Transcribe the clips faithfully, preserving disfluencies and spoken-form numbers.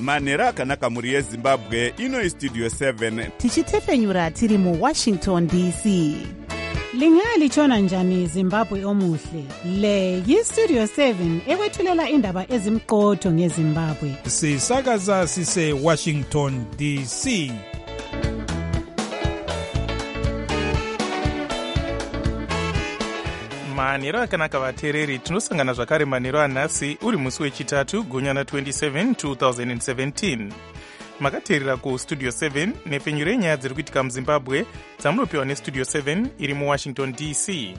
manhero akanaka mhuri yezimbabwe. Ino istudio seven tichitefenyura tiri muwashington D C. Lingalitshona njani Zimbabwe omuhle? Le yistudio seven ekwethulela indaba ezimqotho ngeZimbabwe. Sisakaza sise Washington D C. Manhero akanaka vateereri, tinosangana zvakare manhero anhasi uri musi wechitatu gonyana twenty-seven twenty seventeen. Makateerera kustudio seven nepfenyuro yenyaya dziri kuitika muZimbabwe dzamunopiwa nestudio seven iri muWashington D C.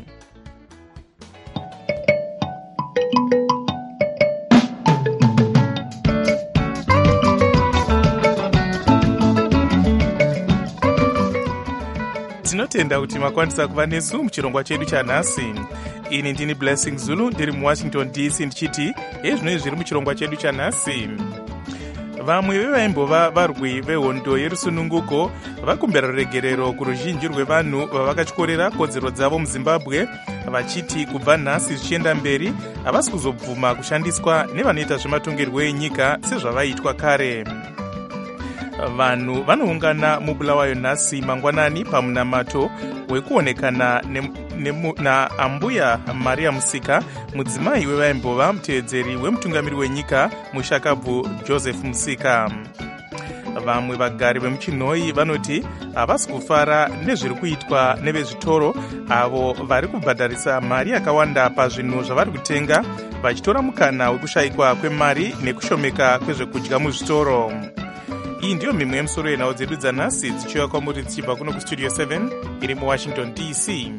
Tinotenda kuti makwanisa kuva nesu muchirongwa chedu chanhasi. Ini ndini Blessing Zulu ndiri muWashington D C ndichiti ezvinoi zviri muchirongwa chedu chanhasi. Vamwe vevaimbova varwi vehondo yerusununguko vakumbira ruregerero kuruzhinji rwevanhu vavakatyorera kodzero dzavo muZimbabwe, vachiti kubva nhasi zvichienda mberi havasi kuzobvuma kushandiswa nevanoita zvematongerwo enyika sezvavaitwa kare. Vanhu vanoungana mubulawayo nhasi mangwanani pamunamato wekuonekana naambuya Maria Musika, mudzimai wevaimbova mutevedzeri wemutungamiri wenyika mushakabvu Joseph Musika. Vamwe vagari vemuchinhoi vanoti havasi kufara nezviri kuitwa nevezvitoro avo vari kubhadharisa mari yakawanda pazvinhu zvavari kutenga, vachitora mukana wekushayikwa kwemari nekushomeka kwezvekudya muzvitoro. Iyi ndiyo mimwe yemusoro yenhau dzedu dzanhasi dzichiuya kwamuri dzichibva kuno kustudio seven iri muWashington D C.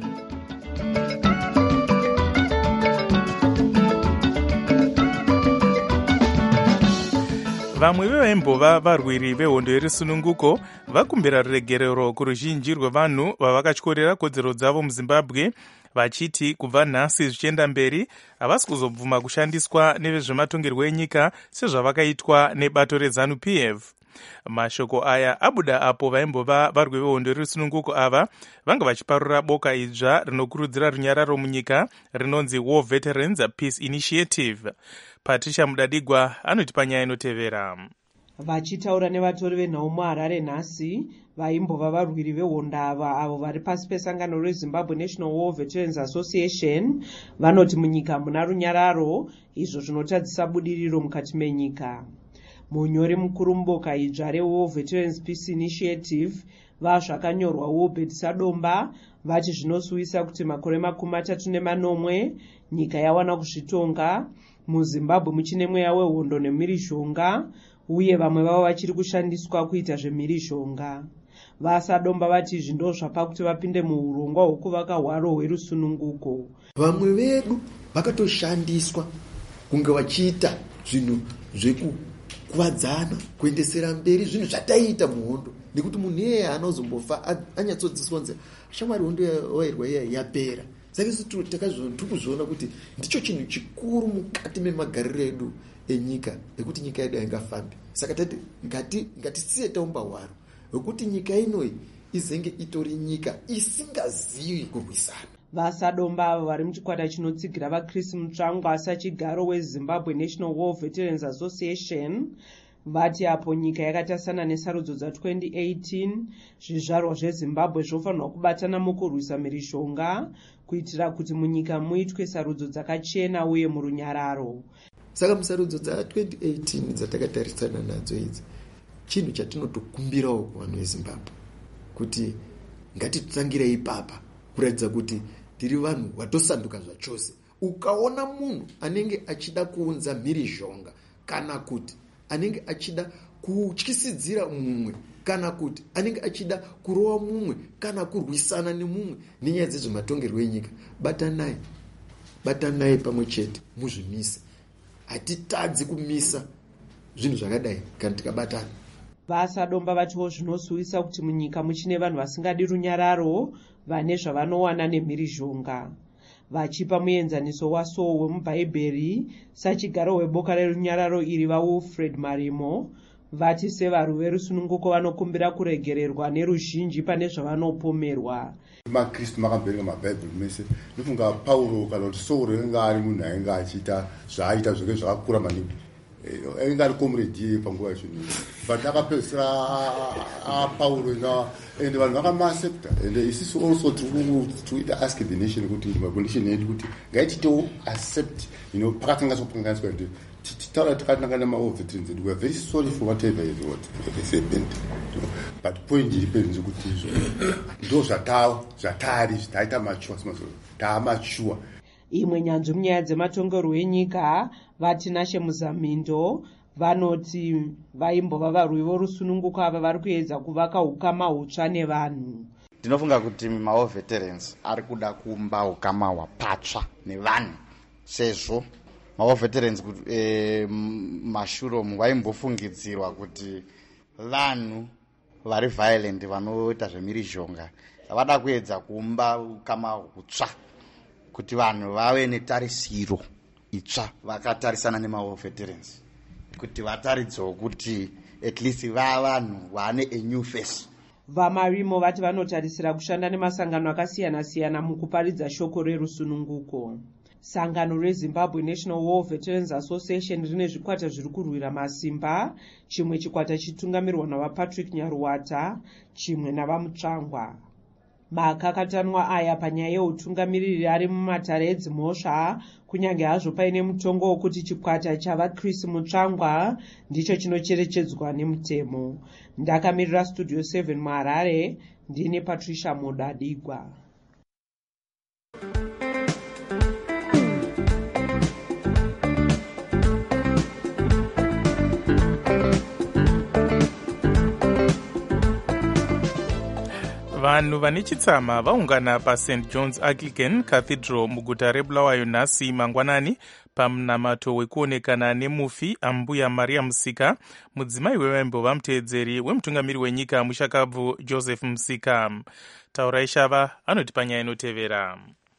Vamwe vevaimbova varwiri vehondo yerusununguko vakumbira ruregerero kuruzhinji rwevanhu vavakatyorera kodzero dzavo muZimbabwe, vachiti kubva nhasi zvichienda mberi havasi kuzobvuma kushandiswa nevezvematongerwo enyika sezvavakaitwa nebato reZANU P F. Mashoko aya abuda apo vaimbova varwi vehondo yerusununguko ava vanga vachiparura boka idzva rinokurudzira runyararo munyika rinonzi War Veterans Peace Initiative. Patricia Mudadigwa anoti panyaya inotevera. Vachitaura nevatori venhau muHarare nhasi, vaimbova varwiri vehondo ava avo vari pasi pesangano reZimbabwe National War Veterans Association vanoti munyika muna runyararo, izvo zvinotadzisa budiriro mukati menyika. Munyori mukuru muboka idzva reWar Veterans Peace Initiative vazvakanyorwa Obed Sadomba vati zvinosuwisa kuti makore makumi matatu nemanomwe nyika yawana kuzvitonga, muZimbabwe muchine mweya wehondo nemhirizhonga, uye vamwe vavo vachiri kushandiswa kuita zvemhirizhonga. VaSadomba vati izvi ndo zvapa kuti vapinde muurongwa hwekuvaka hwaro hwerusununguko. Vamwe vedu vakatoshandiswa kunge vachiita zvinhu zveku kuvadzana kuendesera mberi zvinhu zvataita muhondo, nekuti munhu yeye anozombofa anyatsodzidziswa nze shamwari hondo yawairwa yeye yapera. Saka isu tikazviona kuti ndicho chinhu chikuru mukati memagariro edu enyika ekuti nyika yedu haingafambi. Saka tati ngati ngatisiye taumba hwaro hwekuti nyika inoi izenge itori nyika isingazivi kurwisana. VaSadomba avo vari muchikwata chinotsigira vaChris Mutsvangwa sachigaro weZimbabwe National War Veterans Association vati apo nyika yakatasana nesarudzo dza twenty eighteen, zvizvarwa zveZimbabwe zvofanirwa kubatana mukurwisa mhirizhonga kuitira kuti munyika muitwe sarudzo dzakachena uye murunyararo. Saka musarudzo dza twenty eighteen dzatakatarisana nadzo idzi, chinhu chatinotokumbirawo kuvanhu veZimbabwe kuti ngatitangire ipapa kuratidza kuti tiri vanhu vatosanduka zvachose. Ukaona munhu anenge achida kuunza mhirizhonga kana kuti anenge achida kutyisidzira mumwe kana kuti anenge achida kurova mumwe kana kurwisana nemumwe nenyaya dzezvematongerwo enyika, batanai batanai pamwe chete muzvimisa. Hatitadzi kumisa zvinhu zvakadai kana tikabatana. VaSadomba vatiwo zvinosuwisa kuti munyika muchine vanhu vasingadi runyararo vane zvavanowana nemhirizhonga. Vachipa muenzaniso waSaul wemubhaibheri sachigaro weboka rerunyararo iri vaWilfred Marimo vati sevarwi verusununguko vanokumbira kuregererwa neruzhinji pane zvavanopomerwa. maKristu makaverenga mabhaibheri mese ndofunga Paulo kana kuti Saul anga ari munhu ainge achiita zvaaita zvake zvakakura maningi ingari comrade panguva yacho but akapedzisira apauro na and vanhu vakamaaccepta and isisu also to ask the nation kuti macondition yedu kuti ngaititewo accept you know pakatanga sokukanganiswa ndi titaura takatanga namaveterans edu we are very sorry for whatever is what they said but point iri penzi kuti izvo ndo zvatawo zvatari zvitaita machuwa semazo taamachuwa. Imwe nyanzvi munyaya dzematongerwo enyika vatinashe muzamindo vanoti vaimbova varwi vorusununguko ava vari kuedza kuvaka ukama hutsva nevanhu. Ndinofunga kuti mawo veterans ari kuda kuumba ukama hwapatsva nevanhu sezvo mawo veterans e, mashure vaimbofungidzirwa kuti vanhu vari violent vanoita zvemirizhonga vada kuedza kuumba ukama hutsva kuti vanhu vave netarisiro itsva vakatarisana nemawo veterans kuti vataridzewo kuti at least va vanhu vane a new face. Vamarimo vati vanotarisira kushanda nemasangano akasiyana-siyana mukuparidza shoko rerusununguko. Sangano reZimbabwe National War Veterans Association rine zvikwata zviri kurwira masimba, chimwe chikwata chitungamirwa navaPatrick Nyaruwata, chimwe navaMutsvangwa. Makakatanwa aya panyaya yeutungamiriri ari mumatare edzimhosva, kunyange hazvo paine mutongo wokuti chikwata chavaChris Mutsvangwa ndicho chinocherechedzwa nemutemo. Ndakamirira Studio seven muHarare, ndine Patricia Modadigwa. vanhu vane chitsama vaungana paSt John's Anglican Cathedral muguta reBulawayo nhasi mangwanani pamunamato wekuonekana nemufi ambuya Maria Musika, mudzimai wevaimbova muteedzeri wemutungamiri wenyika mushakabvu Joseph Musika. Taurai Shava anoti panyaya inotevera.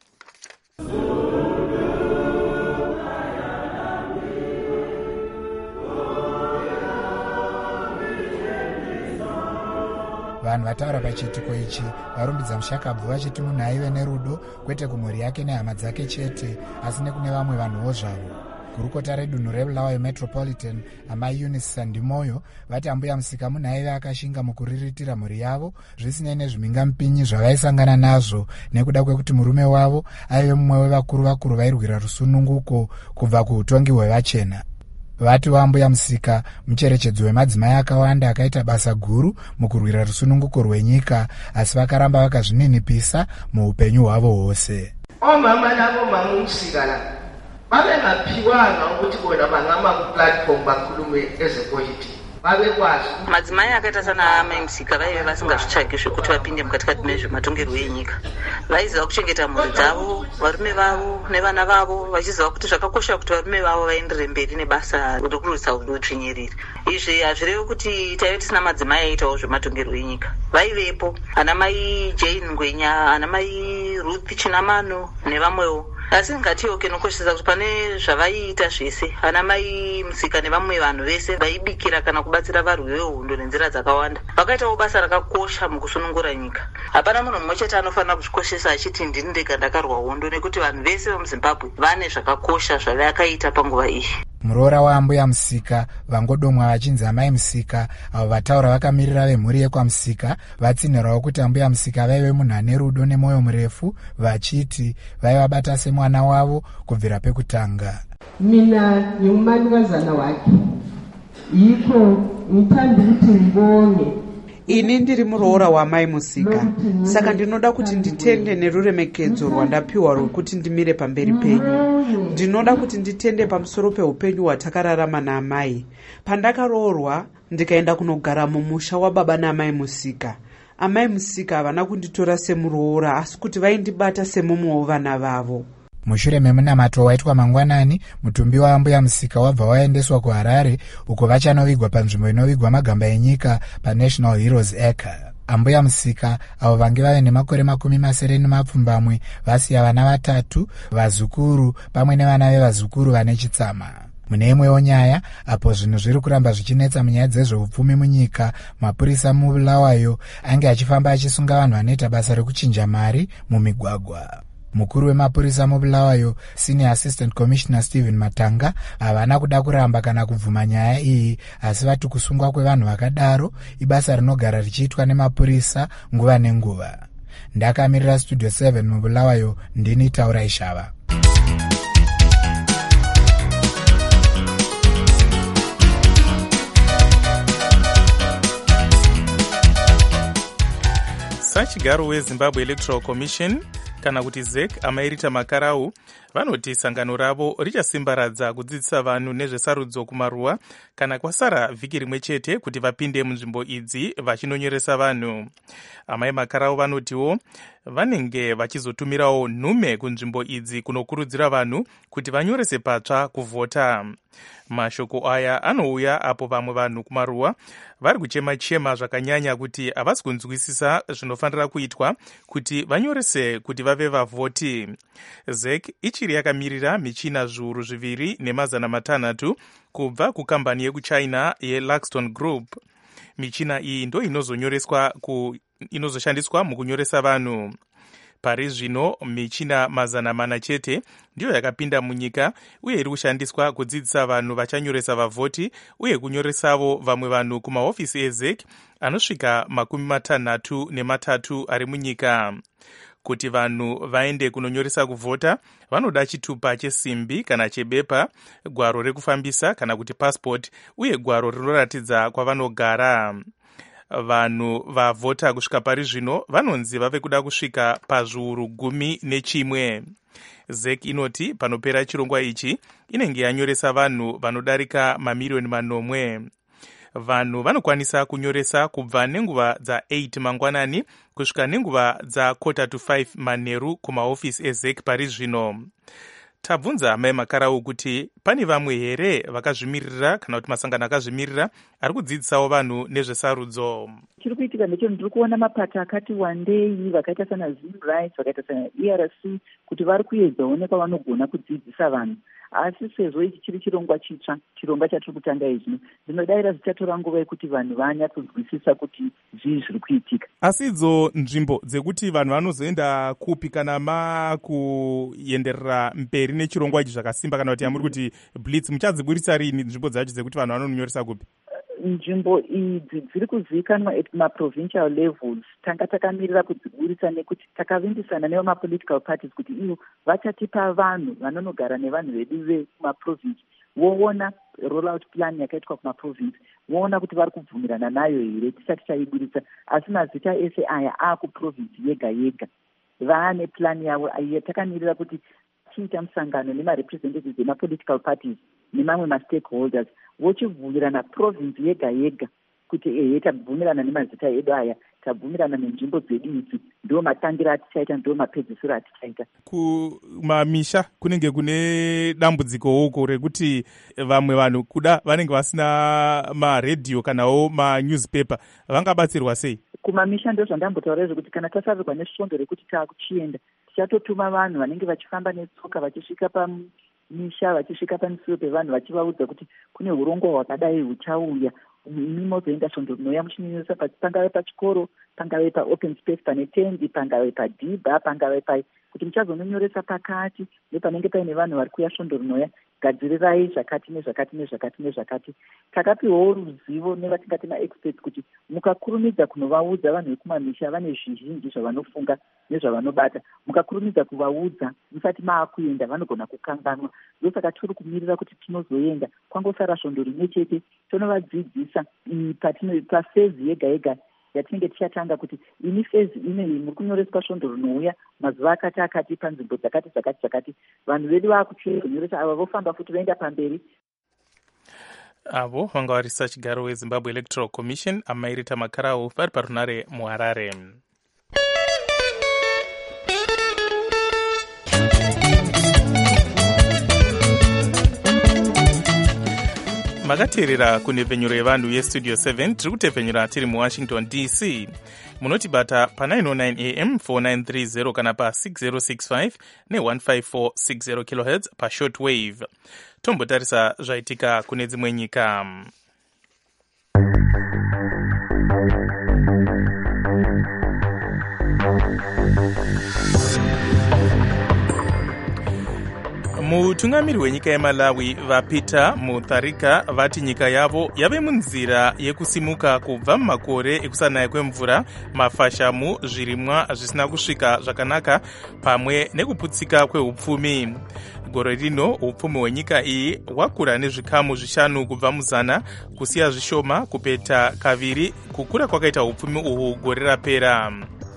vanhu vataura pachiitiko ichi varumbidza mushakabvu vachiti munhu aive nerudo kwete kumhuri yake nehama dzake chete asi nekune vamwe vanhuwo zvavo. Gurukota redunhu reBulawayo Metropolitan amai Eunice Sandimoyo vati ambuya Musika munhu aive akashinga mukuriritira mhuri yavo zvisinei nezvimingamupinyi zvavaisangana nazvo nekuda kwekuti murume wavo aive mumwe wevakuru vakuru vairwira rusununguko kubva kuutongi hwevachena. Vati wambuya Musika mucherechedzo wemadzimai akawanda akaita basa guru mukurwira rusununguko rwenyika asi vakaramba vakazvininipisa muupenyu hwavo hwose. Omama navo mama Musika vavengapiwanga ukuthi bona vangama kuplatform bakhulume ezepolitiki vavekwazi. Madzimai akaita sana amai Musika vaive vasingazvitsvagi zvekuti vapinde mukatikati mezvematongerwo enyika. Vaiziva kuchengeta mhuri dzavo, varume vavo nevana vavo, vachiziva kuti zvakakosha kuti varume vavo vaenderere mberi nebasa rekurwisa utsvinyiriri. Izvi hazvirevi kuti taive tisina madzimai aitawo zvematongerwo enyika. Vaivepo anamai Jane Ngwenya, anamai Ruth Chinamano nevamwewo. Asi ngatiwo kenokoshesa kuti pane zvavaiita zvese anamai Musika nevamwe vanhu vese vaibikira kana kubatsira varwi vehondo nenzira dzakawanda. Vakaitawo basa rakakosha mukusunungura nyika. Hapana munhu mumwe chete anofanira kuzvikoshesa achiti ndini ndega ndakarwa hondo nekuti vanhu vese vemuZimbabwe vane zvakakosha zvavakaita panguva iyi. Muroora waambuya Musika vangodomwa vachinzi amai Musika avo vataura vakamirira vemhuri yekwaMusika vatsinhirawo kuti ambuya Musika vaive munhu ane rudo nemwoyo murefu vachiti vaivabata semwana wavo kubvira pekutanga. Mina nyomumanikazana wake yiko ngithanda ukuthi ngibonge. Ini ndiri muroora wamai Musika, saka ndinoda kuti nditende neruremekedzo rwandapiwa rwekuti ndimire pamberi penyu. Ndinoda kuti nditende pamusoro peupenyu hwatakararama naamai. Pandakaroorwa ndikaenda kunogara mumusha wababa naamai Musika. Amai Musika havana kunditora semuroora asi kuti vaindibata semumwe wevana vavo. Mushure memunamato waitwa mangwanani, mutumbi waambuya Musika wabva waendeswa kuHarare uko vachanovigwa panzvimbo inovigwa magamba enyika paNational Heroes Acre. Ambuya Musika avo vange vave nemakore makumi masere nemapfumbamwe vasiya vana vatatu, vazukuru pamwe nevana vevazukuru vane chitsama. Mune imwewo nyaya apo zvinhu zviri kuramba zvichinetsa munyaya dzezveupfumi munyika, mapurisa muBulawayo ange achifamba achisunga vanhu vanoita basa rekuchinja mari mumigwagwa. Mukuru wemapurisa mubulawayo Senior Assistant Commissioner Stephen Matanga havana kuda kuramba kana kubvuma nyaya iyi, asi vati kusungwa kwevanhu vakadaro ibasa rinogara richiitwa nemapurisa nguva nenguva. Ndakamirira Studio seven mubulawayo, ndini Taura Ishava. Sachigaro weZimbabwe Electoral Commission kana kuti Z E C amairita makarau vanoti sangano ravo richasimbaradza kudzidzisa vanhu nezvesarudzo kumaruwa kana kwasara vhiki rimwe chete kuti vapinde munzvimbo idzi vachinonyoresa vanhu. Amai makarau vanotiwo vanenge vachizotumirawo nhume kunzvimbo idzi kunokurudzira vanhu kuti vanyorese patsva kuvhota. Mashoko aya anouya apo vamwe vanhu kumaruwa vari kuchema-chema zvakanyanya kuti havasi kunzwisisa zvinofanira kuitwa kuti vanyorese kuti vave vavhoti. Z E C ichiri yakamirira michina zviuru zviviri nemazana matanhatu kubva kukambani yekuchina yeLaxton Group. Michina iyi ndo inozonyoreswa ku inozoshandiswa mukunyoresa vanhu. Pari zvino michina mazana mana chete ndiyo yakapinda munyika uye iri kushandiswa kudzidzisa vanhu vachanyoresa vavhoti uye kunyoresavo vamwe vanhu kumahofisi eZ E C anosvika makumi matanhatu nematatu ari munyika. Kuti vanhu vaende kunonyoresa kuvhota vanoda chitupa chesimbi kana chebepa, gwaro rekufambisa kana kuti passport uye gwaro rinoratidza kwavanogara. Vanhu vavhota kusvika pari zvino vanonzi vave kuda kusvika pazviuru gumi nechimwe. Z E C inoti panopera chirongwa ichi inenge yanyoresa vanhu vanodarika mamiriyoni manomwe. Vanhu vanokwanisa kunyoresa kubva nenguva dza eight mangwanani kusvika nenguva dza quarter to five manheru kumahofisi eZ E C pari zvino. Tabvunza mai makarau kuti pane vamwe here vakazvimirira kana kuti masangano akazvimirira ari kudzidzisawo vanhu nezvesarudzo. Chiri kuitika ndechoti ndiri kuona mapato akati wandei vakaita sana Zim Rights vakaita sana E R C kuti vari kuedzawo nepavanogona kudzidzisa vanhu. Asi sezvo ichi chiri chirongwa chitsva, chirongwa chatiri kutanga izvi, ndinodavira zvichatora nguva yekuti vanhu vanyatsonzwisisa kuti zvii zviri kuitika. Asi idzo nzvimbo dzekuti vanhu vanozoenda kupi kana makuenderera mberi nechirongwa ichi zvakasimba kana kuti yamuri kuti blitz, muchadziburisa rini nzvimbo dzacho dzekuti vanhu vanonyoresa kupi? Nzvimbo idzi dziri kuzivikanwa at maprovincial levels. Tanga takamirira kudziburisa nekuti takavimbisana nevamapolitical parties kuti ivo vachatipa vanhu vanonogara nevanhu vedu vekumaprovince voona rollout plan yakaitwa kumaprovince, voona kuti vari kubvumirana nayo here tisati taiburisa. Asi mazita ese aya akuprovince yega yega vaane plan yavo. Takamirira kuti tiita musangano nemarepresentatives emapolitical parties nemamwe mastakeholders vochibvumirana province yega yega kuti ehe tabvumirana nemazita edu aya, tabvumirana nenzvimbo dzedu idzi, ndo matangira atichaita, ndo mapedzisiro atichaita. Kumamisha kunenge kune dambudziko uko rekuti vamwe vanhu kuda vanenge vasina maredhiyo kanawo manewspaper vangabatsirwa sei? Kumamisha ndo zvandambotaura zvekuti kana tasarirwa nesvondo rekuti taakuchienda tichatotuma vanhu vanenge vachifamba netsoka vachisvika pamisha, vachisvika pamusiro pevanhu vachivaudza kuti kune urongwa hwakadai huchauya, imi mozoenda svondo rinoya muchinyoresa pangave pachikoro, pangave paopen space pane tendi, pangave padhibha, pangave pai kuti muchazononyoresa pakati nepanenge paine vanhu vari kuya svondo rinoya, gadzirirai zvakati nezvakati nezvakati nezvakati. Takapiwawo ruzivo nevatingati maexperts kuti mukakurumidza kunovaudza vanhu vekumamisha vane zvizhinji zvavanofunga nezvavanobata, mukakurumidza kuvaudza musati maakuenda vanogona kukanganwa. Ndosaka tiri kumirira kuti tinozoenda kwangosara svondo rimwe chete tonovadzidzisa pafezi yega yega yatinenge tichatanga kuti ini fezi ine muri kunyoreswa svondo rinouya mazuva akati akati panzvimbo dzakati dzakati dzakati. Vanhu vedu vaakuchikunyoresa ava vofamba futi vaenda pamberi. Avo vanga vari sachigaro weZimbabwe Electoral Commission amairita makarau vari parunare muHarare. Makateerera kunhepfenyuro yevanhu yestudio seven. Tiri kutepfenyura tiri muWashington D C. Munotibata pa nine oh nine A M four nine three zero kana pa six oh six five ne one five four six zero kilohertz pa shortwave. Tombotarisa zvaitika kune dzimwe nyika. mutungamiri wenyika yeMalawi vaPeter Mutharika vati nyika yavo yave munzira yekusimuka kubva mumakore ekusanaya kwemvura, mafashamu, zvirimwa zvisina kusvika zvakanaka pamwe nekuputsika kweupfumi. Gore rino upfumi hwenyika iyi hwakura nezvikamu zvishanu kubva muzana, kusiya zvishoma kupeta kaviri kukura kwakaita upfumi uhu gore rapera.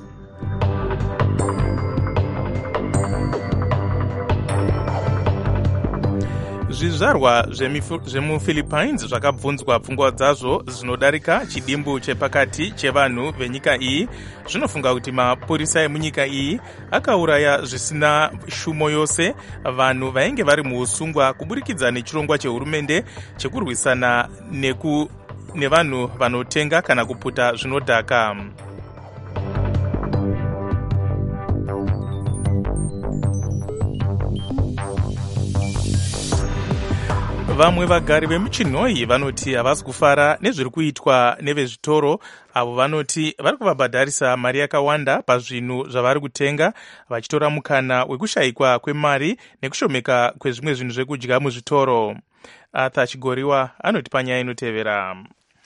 Zvizvarwa zvemuPhilippines zvakabvunzwa pfungwa dzazvo zvinodarika chidimbu chepakati chevanhu venyika iyi. Zvinofunga kuti mapurisa emunyika iyi akauraya zvisina shumo yose vanhu vainge vari muusungwa kuburikidza nechirongwa chehurumende chekurwisana neku nevanhu vanotenga kana kuputa zvinodhaka. Vamwe vagari vemuChinhoyi vanoti havasi kufara nezviri kuitwa nevezvitoro, avo vanoti vari kuvabhadharisa mari yakawanda pazvinhu zvavari kutenga, vachitora mukana wekushayikwa kwemari nekushomeka kwezvimwe zvinhu zvekudya muzvitoro. Arthur Chigoriwa anoti panyaya inotevera.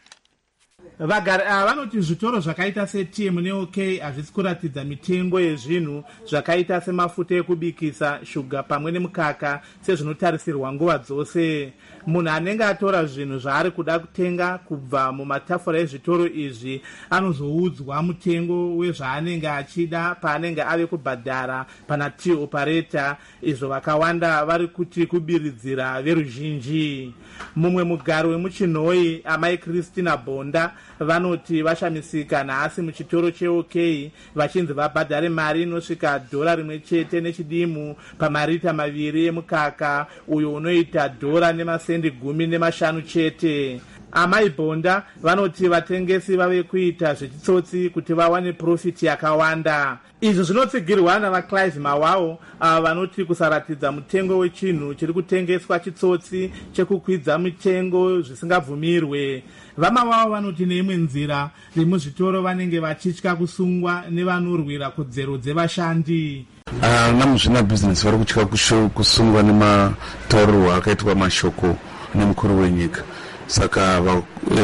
Vagari ava vanoti zvitoro zvakaita seT M neOK hazvisi kuratidza mitengo yezvinhu zvakaita semafuta ekubikisa, shuga pamwe nemukaka sezvinotarisirwa nguva dzose. Munhu anenge atora zvinhu zvaari kuda kutenga kubva mumatafura ezvitoro izvi anozoudzwa mutengo wezvaanenge achida paanenge ave kubhadhara pana T operator, izvo vakawanda vari kuti kubiridzira veruzhinji. Mumwe mugari wemuChinhoyi, amai Christina Bonda, vanoti vashamisika nhasi muchitoro cheOK vachinzi vabhadhare mari inosvika dhora rimwe chete nechidimu pamarita maviri emukaka uyo unoita dhora nemasendi gumi nemashanu chete. Amai Bonda vanoti vatengesi vave kuita zvechitsotsi kuti vawane profiti yakawanda. Izvi zvinotsigirwa navaClive Mawawo ava vanoti kusaratidza mutengo wechinhu chiri kutengeswa chitsotsi chekukwidza mitengo zvisingabvumirwe. VaMawawo vanoti neimwe nzira vemuzvitoro vanenge vachitya kusungwa nevanorwira kodzero dzevashandi. Uh, namuzvina business vari kutya kusungwa nematauriro akaitwa mashoko nemukuru wenyika. Saka va,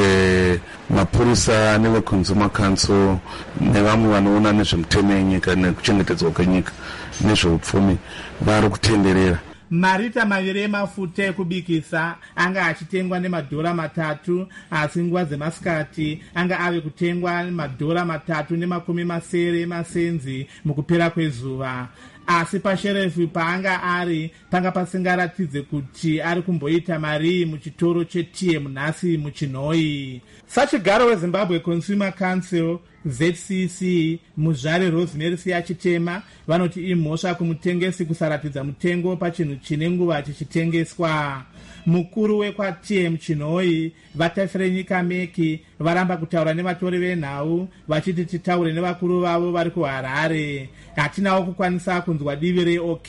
e, mapurisa neveconsumer council nevamwe vanoona nezvemutemo yenyika nekuchengetedzwa kwenyika nezveupfumi vari kutenderera. Marita maviri emafuta ekubikisa anga achitengwa nemadhora matatu, asi nguva dzemasikati anga ave kutengwa nemadhora matatu nemakumi masere emasenzi mukupera kwezuva. Asi pasherefu paanga ari panga pasingaratidze kuti ari kumboita mari muchitoro cheT M nhasi muChinhoyi. Sachigaro weZimbabwe Consumer Council Z C C Muzvare Rosemary Siyachitema vanoti imhosva kumutengesi kusaratidza mutengo pachinhu chine nguva chichitengeswa. Mukuru wekwaT M Chinhoyi vatafire nyika Meki varamba kutaura nevatori venhau vachiti titaure nevakuru vavo vari kuHarare, hatinawo kukwanisa kunzwa divi reOK.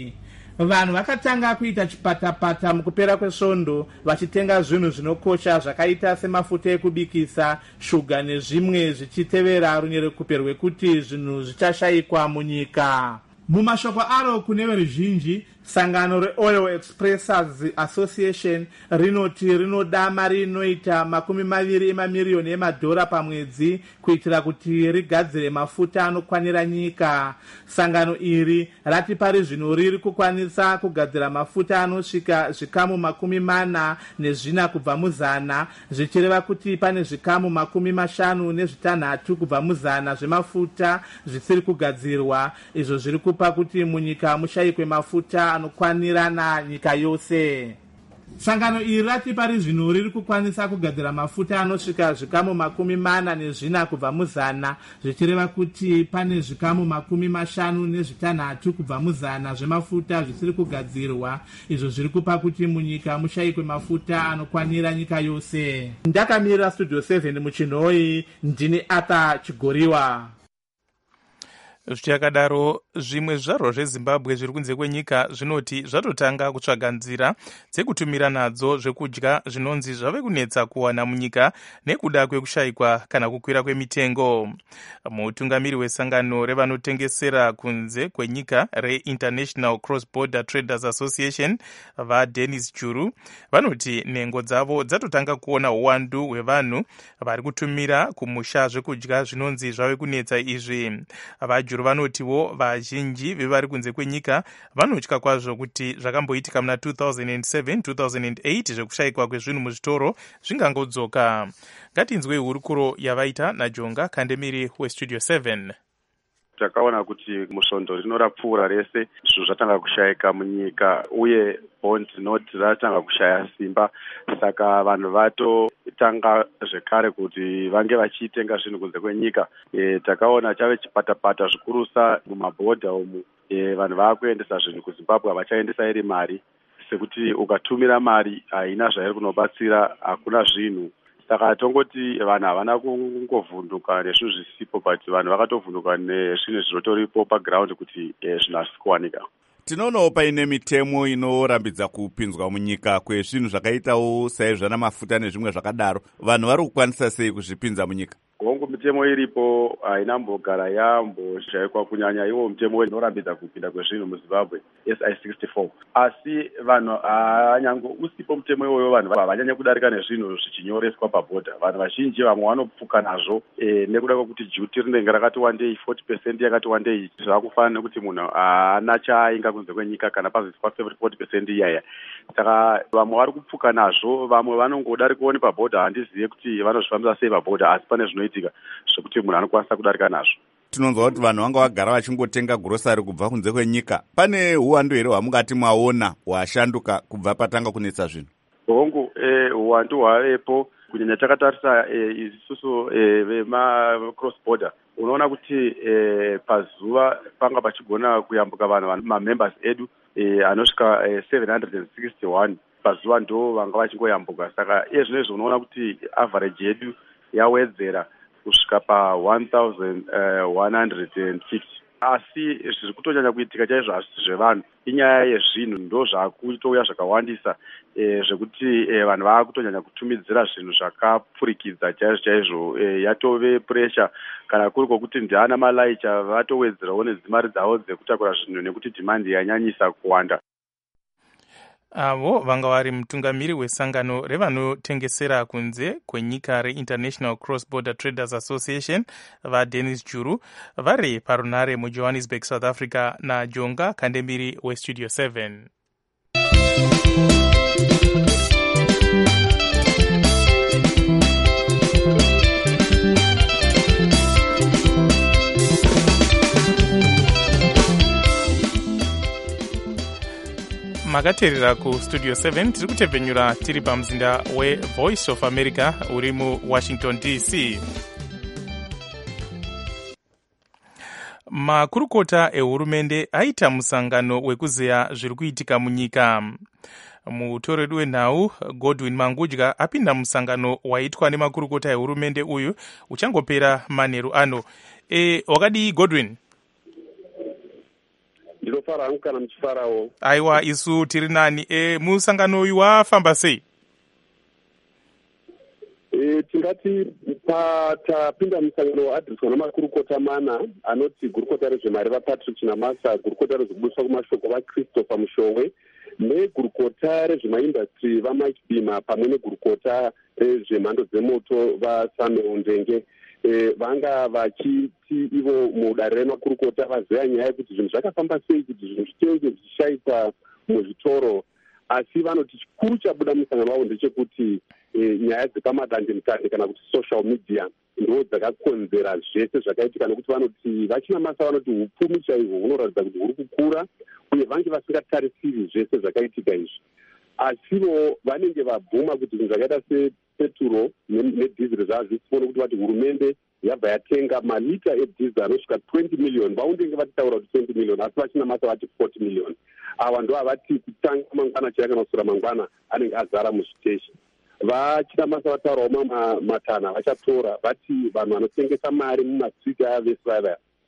Vanhu vakatanga kuita chipatapata mukupera kwesvondo vachitenga zvinhu zvinokosha zvakaita semafuta ekubikisa, shuga nezvimwe zvichitevera runyerekupe rwekuti zvinhu zvichashayikwa munyika. Mumashoko aro kune veruzhinji, sangano reOil Expressers Association rinoti rinoda mari inoita makumi maviri emamiriyoni emadhora pamwedzi kuitira kuti rigadzire mafuta anokwanira nyika. Sangano iri rati pari zvino riri kukwanisa kugadzira mafuta anosvika zvikamu makumi mana nezvina kubva muzana, zvichireva kuti pane zvikamu makumi mashanu nezvitanhatu kubva muzana zvemafuta zvisiri kugadzirwa, izvo zviri kupa kuti munyika mushayikwe mafuta anokwanirana nyika yose. Sangano iri rati pari zvino riri kukwanisa kugadzira mafuta anosvika zvikamu makumi mana nezvina kubva muzana, zvichireva kuti pane zvikamu makumi mashanu nezvitanhatu kubva muzana zvemafuta zvisiri kugadzirwa, izvo zviri kupa kuti munyika mushayikwe mafuta anokwanira nyika yose. Ndakamirira Studio seven muChinhoyi, ndini Arthur Chigoriwa. Zvichakadaro, zvimwe zvizvarwa zvezimbabwe zviri kunze kwenyika zvinoti zvatotanga kutsvaga nzira dzekutumira nadzo zvekudya zvinonzi zvave kunetsa kuwana munyika nekuda kwekushayikwa kana kukwira kwemitengo. Mutungamiri wesangano revanotengesera kunze kwenyika reInternational Cross Border Traders Association vaDennis Juru vanoti nhengo dzavo dzatotanga kuona uwandu hwevanhu vari kutumira kumusha zvekudya zvinonzi zvave kunetsa izvi. Vajuru vanotiwo vazhinji vevari kunze kwenyika vanotya kwazvo kuti zvakamboitika muna two thousand seven two thousand eight zvekushayikwa kwezvinhu muzvitoro zvingangodzoka. Ngatinzwe hurukuro yavaita naJonga Kandemiri weStudio seven. Takaona kuti musvondo rinorapfuura rese zvinhu zvatanga kushayika munyika uye bond note ratanga kushaya simba, saka vanhu vatotanga zvekare kuti vange vachitenga zvinhu kunze kwenyika. E, takaona chave chipatapata zvikurusa mumabhodha umu. E, vanhu vakuendesa zvinhu kuZimbabwe vachaendesa iri mari, sekuti ukatumira mari haina zvairi kunobatsira, hakuna zvinhu. Saka tongoti vanhu havana kungovhunduka nezvinhu zvisipo, but vanhu vakatovhunduka nezvinhu zvinotoripo paground kuti zvinhu hazvisi kuwanika. Tinoonawo paine mitemo inorambidza kupinzwa munyika kwezvinhu zvakaitawo saizvana mafuta nezvimwe zvakadaro. Vanhu vari kukwanisa sei kuzvipinza munyika? Hongu mitemo iripo hainambogara yamboshayikwa, kunyanya iwo mutemo inorambidza kupinda kwezvinhu muZimbabwe S I sixty-four. Asi vanhu hanyango usipo mutemo iwoyo, vanhu havanyanya kudarika nezvinhu zvichinyoreswa pabhodha. Vanhu vazhinji vamwe vanopfuka nazvo e, nekuda kwekuti juti rinenge rakati wandei, forty percent yakati wandei. Zvakufanira nekuti munhu haana chaainga kunze kwenyika kana pazoiswa forty percent iyaya. Saka vamwe vari kupfuka nazvo, vamwe vanongodarikawo pabhodha. Handizive kuti vanozvifambisa sei pabhodha, asi pane zvinoitika zvekuti munhu anokwanisa kudarika nazvo. Tinonzwa kuti vanhu vanga vagara vachingotenga grosari kubva kunze kwenyika. Pane uwandu here hwamungati mwaona hwashanduka kubva patanga kunetsa zvinhu? Hongu, eh, uwandu hwavepo. Kunyanya takatarisa eh, isusu eh, vema cross border, unoona kuti eh, pazuva panga pachigona kuyambuka vanhu mamembers edu eh, anosvika eh, seven hundred sixty-one pazuva ndo vanga vachingoyambuka. Saka iye zvinezvi unoona kuti average yedu yawedzera kusvika pa one thousand one hundred fifty. Asi zviri kutonyanya kuitika chaizvo hazvisi zvevanhu, inyaya yezvinhu ndo zvakutouya zvakawandisa e, zvekuti e, vanhu vakutonyanya kutumidzira zvinhu zvakapfurikidza chaizvo chaizvo. E, yatove pressure kana kuri kwokuti ndiana malaicha vatowedzerawo nedzimari dzavo dzekutakura zvinhu nekuti demand yanyanyisa kuwanda. Avo vanga vari mutungamiri wesangano revanotengesera kunze kwenyika reInternational Cross Border Traders Association vaDennis Juru vari parunare muJohannesburg, South Africa, naJonga Kandemiri weStudio seven. Makateerera kuStudio seven, tiri kutevhenyura tiri pamuzinda weVoice of America uri muWashington D C. Makurukota ehurumende aita musangano wekuzeya zviri kuitika munyika. Mutoro wedu wenhau Godwin Mangudya apinda musangano waitwa nemakurukota ehurumende uyu uchangopera manheru ano. E, wakadii Godwin? Ndinofara hangu kana muchifarawo. Aiwa, isu tiri nani. E, musangano uyu wafamba sei? E, tingati patapinda musangano waadhiriswa namakurukota mana anoti gurukota rezvemari vaPatrick Chinamasa, gurukota rezvekubudiswa kumashoko vaChristopher Mushowe, negurukota rezvemaindastry vaMike Bima pamwe negurukota rezvemhando dzemoto vaSamuel Ndenge. E, vanga vachiti ivo mudare remakurukota vazeya nyaya yekuti zvinhu zvakafamba sei kuti zvinhu zvitenge zvichishayikwa muzvitoro. Asi vanoti chikuru chabuda musangano wavo ndechekuti e, nyaya dzepamadandemutande kana kuti social media ndo dzakakonzera zvese zvakaitika, nekuti vanoti vaChinamasa vanoti upfumi chaihwo hunoratidza kuti huri kukura uye vange vasingatarisiri zvese zvakaitika izvi. Asivo vanenge vabvuma kuti zvinhu zvakaita sepeturo nedhiziri zvazvisipo, nekuti vati hurumende yabva yatenga malita edhiziri anosvika twenty million. Vaundenge vatitaura kuti twenty million asi vaChinamasa vati forty million. Ava ndo havati kutanga mangwana chaya kana kusura mangwana anenge azara muzviteshi. VaChinamasa vataurawo matana vachatora vati vanhu vanotengesa mari mumaswiti aya vese vaya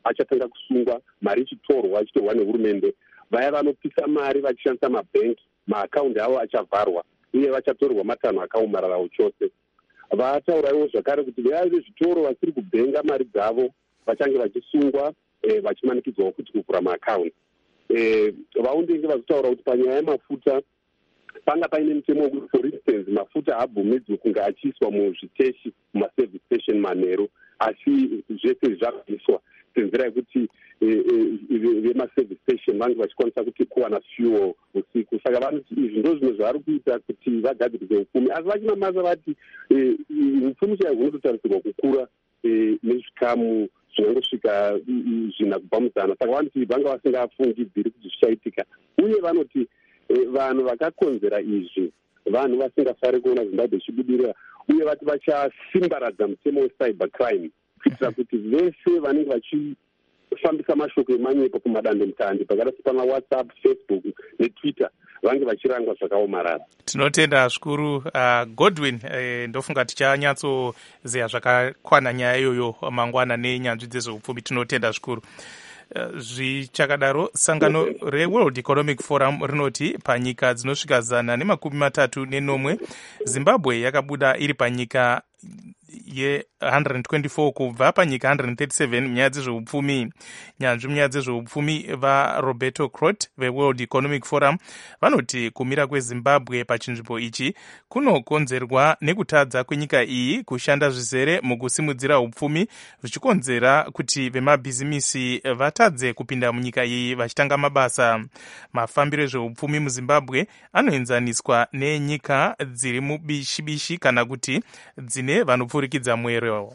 achatanga kusungwa, mari ichitorwa ichitorwa nehurumende. Vaya vanopisa mari vachishandisa mabhengi, maakaundi avo achavharwa uye vachatorerwa matanho akaomararawo chose. Vatauraiwo zvakare kuti vaya vezvitoro vasiri kubhenga mari dzavo vachange vachisungwa eh, vachimanikidzwawo kuti kuvhura maakaundi. Eh, vaundenge vazotaura kuti panyaya yemafuta panga paine mitemo wekuti for instance mafuta haabvumidzwi kunge achiiswa muzviteshi mumaservice station manheru, asi zvese zvabviswa senzira yekuti vemaservice station vange vachikwanisa kuti kuwana fuel usiku. Saka vanoti izvi ndo zvimwe zvavari kuita kuti vagadzirise upfumi, asi vachinamasa vati upfumi chaiwo hunototarisirwa kukura nezvikamu zvinongosvika zvina kubva muzana. Saka vanoti vanga vasingafungidziri kuti zvichaitika, uye vanoti vanhu vakakonzera izvi vanhu vasingafari kuona Zimbabwe ichibudirira, uye vati vachasimbaradza mutemo wecyber crime kuitira kuti vese vanenge vachifambisa mashoko emanyepo kumadandemutande pakada sepana WhatsApp, Facebook neTwitter vange vachirangwa zvakaomarara. Tinotenda zvikuru uh, Godwin. Eh, ndofunga tichanyatsoziva zvakakwana nyaya iyoyo mangwana nenyanzvi dzezveupfumi. Tinotenda zvikuru. Uh, zvichakadaro sangano reWorld Economic Forum rinoti panyika dzinosvika zana nemakumi matatu nenomwe Zimbabwe yakabuda iri panyika ye one hundred twenty-four kubva panyika one hundred thirty-seven munyaya dzezveupfumi. Nyanzvi munyaya dzezveupfumi vaRoberto Crot veWorld Economic Forum vanoti kumira kweZimbabwe pachinzvimbo ichi kunokonzerwa nekutadza kwenyika iyi kushanda zvizere mukusimudzira upfumi, zvichikonzera kuti vemabhizimisi vatadze kupinda munyika iyi vachitanga mabasa. Mafambiro ezveupfumi muZimbabwe anoenzaniswa nenyika dziri mubishi-bishi kana kuti dzine vanopfurikidza mwero.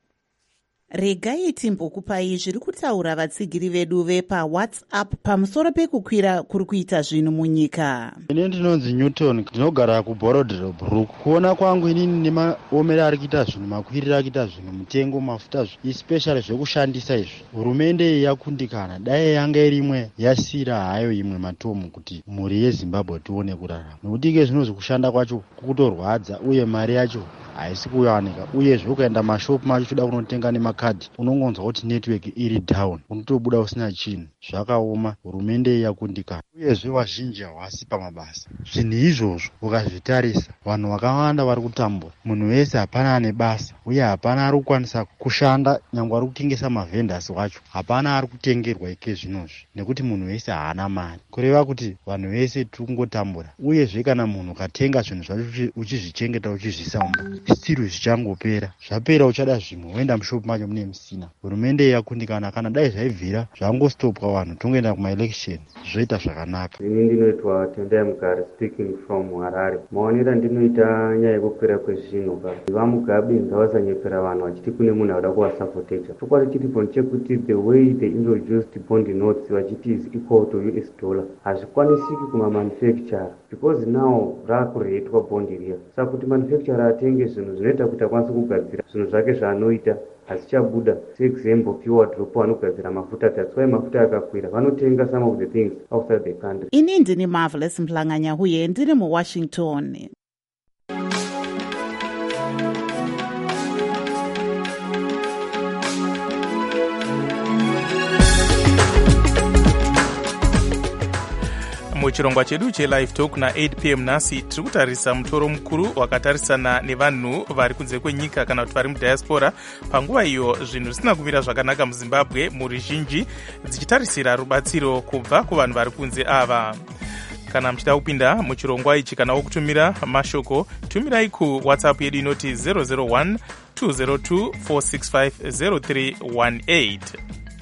Regai timbokupai zviri kutaura vatsigiri vedu vepawhatsapp pamusoro pekukwira kuri kuita zvinhu munyika. Ine ndinonzi Newton, ndinogara kuBorodrobrook. Kuona kwangu inini nemaomero ari kuita zvinhu, makwiriro ari kuita zvinhu, mutengo mafuta zvinhu especially zvekushandisa izvi, hurumende yakundikana. Dai yanga irimwe yasira hayo imwe matomu kuti mhuri yeZimbabwe tione kurarama, nokuti ike zvino zvekushanda kwacho kukutorwadza uye mari yacho haisi kuwanika, uyezve ukaenda mashopu macho choda kunotenga nemakadhi unongonzwa kuti network iri down, unotobuda usina chinhu, zvakaoma. Hurumende yakundikana, uyezve vazhinji havasi pamabasa. Zvinhu izvozvo ukazvitarisa, vanhu vakawanda vari kutambura, munhu wese hapana ane basa, uye hapana ari kukwanisa kushanda, nyangwe ari kutengesa mavhendasi wacho hapana ari kutengerwa ike zvinozvi, nekuti munhu wese haana mari. Kureva kuti vanhu vese tiri kungotambura, uyezve kana munhu ukatenga zvinhu zvacho uchizvichengeta uchizvisa mumba, still zvichangopera, zvapera uchada zvimwe woenda mushopu macho mune musina. Hurumende yakundikana, kana dai zvaibvira zvangostopwa vanhu tongoenda kumaelection zvoita zvakanaka. Ini ndinoitwa Tendai Mugare speaking from Harare. Maonera ndinoita nyaya yekukwira kwezvinhu pa vamugabe ngavasanyepera vanhu vachiti kune munhu anoda kuvasapoteta. Chokwadi chiripo ndechekuti the way they introduced bond notes vachiti is equal to U S dollar hazvikwanisiki kumamanufacturer because now rakurehetwa bond riya. Saka kuti manufacturer atenge zvinhu zvinoita kuti akwanise kugadzira zvinhu zvake zvaanoita hazvichabuda. Seexample pure drop vanogadzira mafuta, that's why mafuta akakwira vanotenga some of the things outside the country. Ini ndini Marvelous Mhlanganya huye ndiri muWashington. Muchirongwa chedu chelive talk na eight p m nasi tiri kutarisa mutoro mukuru wakatarisana nevanhu vari kunze kwenyika kana kuti vari mudiaspora. Panguva iyo zvinhu zvisina kumira zvakanaka muZimbabwe, mhuri zhinji dzichitarisira rubatsiro kubva kuvanhu vari kunze ava. Kana muchida kupinda muchirongwa ichi kana wokutumira mashoko, tumirai kuWhatsApp yedu inoti zero zero one two zero two four six five zero three one eight.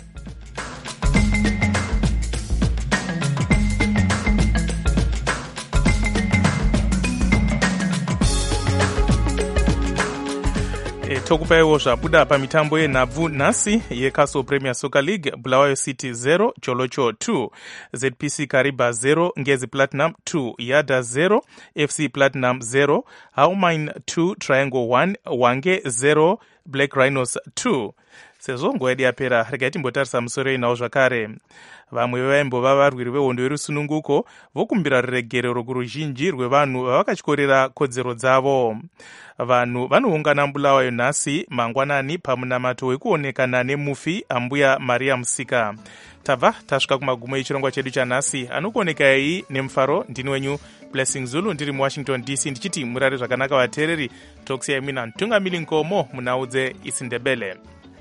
Tokupaiwo zvabuda pamitambo yenhabvu nhasi yeCastle Premier Soccer League. Bulawayo City zero, Cholocho two, Z P C Kariba zero, Ngezi Platinum two, Yada zero, F C Platinum zero, Howmine two, Triangle one, Wange zero, Black Rhinos two. sezvo nguva yedu yapera regai timbotarisa musoro inawo zvakare. Vamwe vevaimbova varwiri vehondo yerusununguko vokumbira ruregerero kuruzhinji rwevanhu vavakatyorera kodzero dzavo. Vanhu vanoungana Bulawayo nhasi mangwanani pamunamato wekuonekana nemufi ambuya Maria Musika. Tabva tasvika kumagumo echirongwa chedu chanhasi. Anokuoneka iyi nemufaro ndini wenyu Blessing Zulu ndiri muWashington D C ndichiti murare zvakanaka vateereri. Tokusiyai mina Ntungamili Nkomo munhau dzeIsindebele.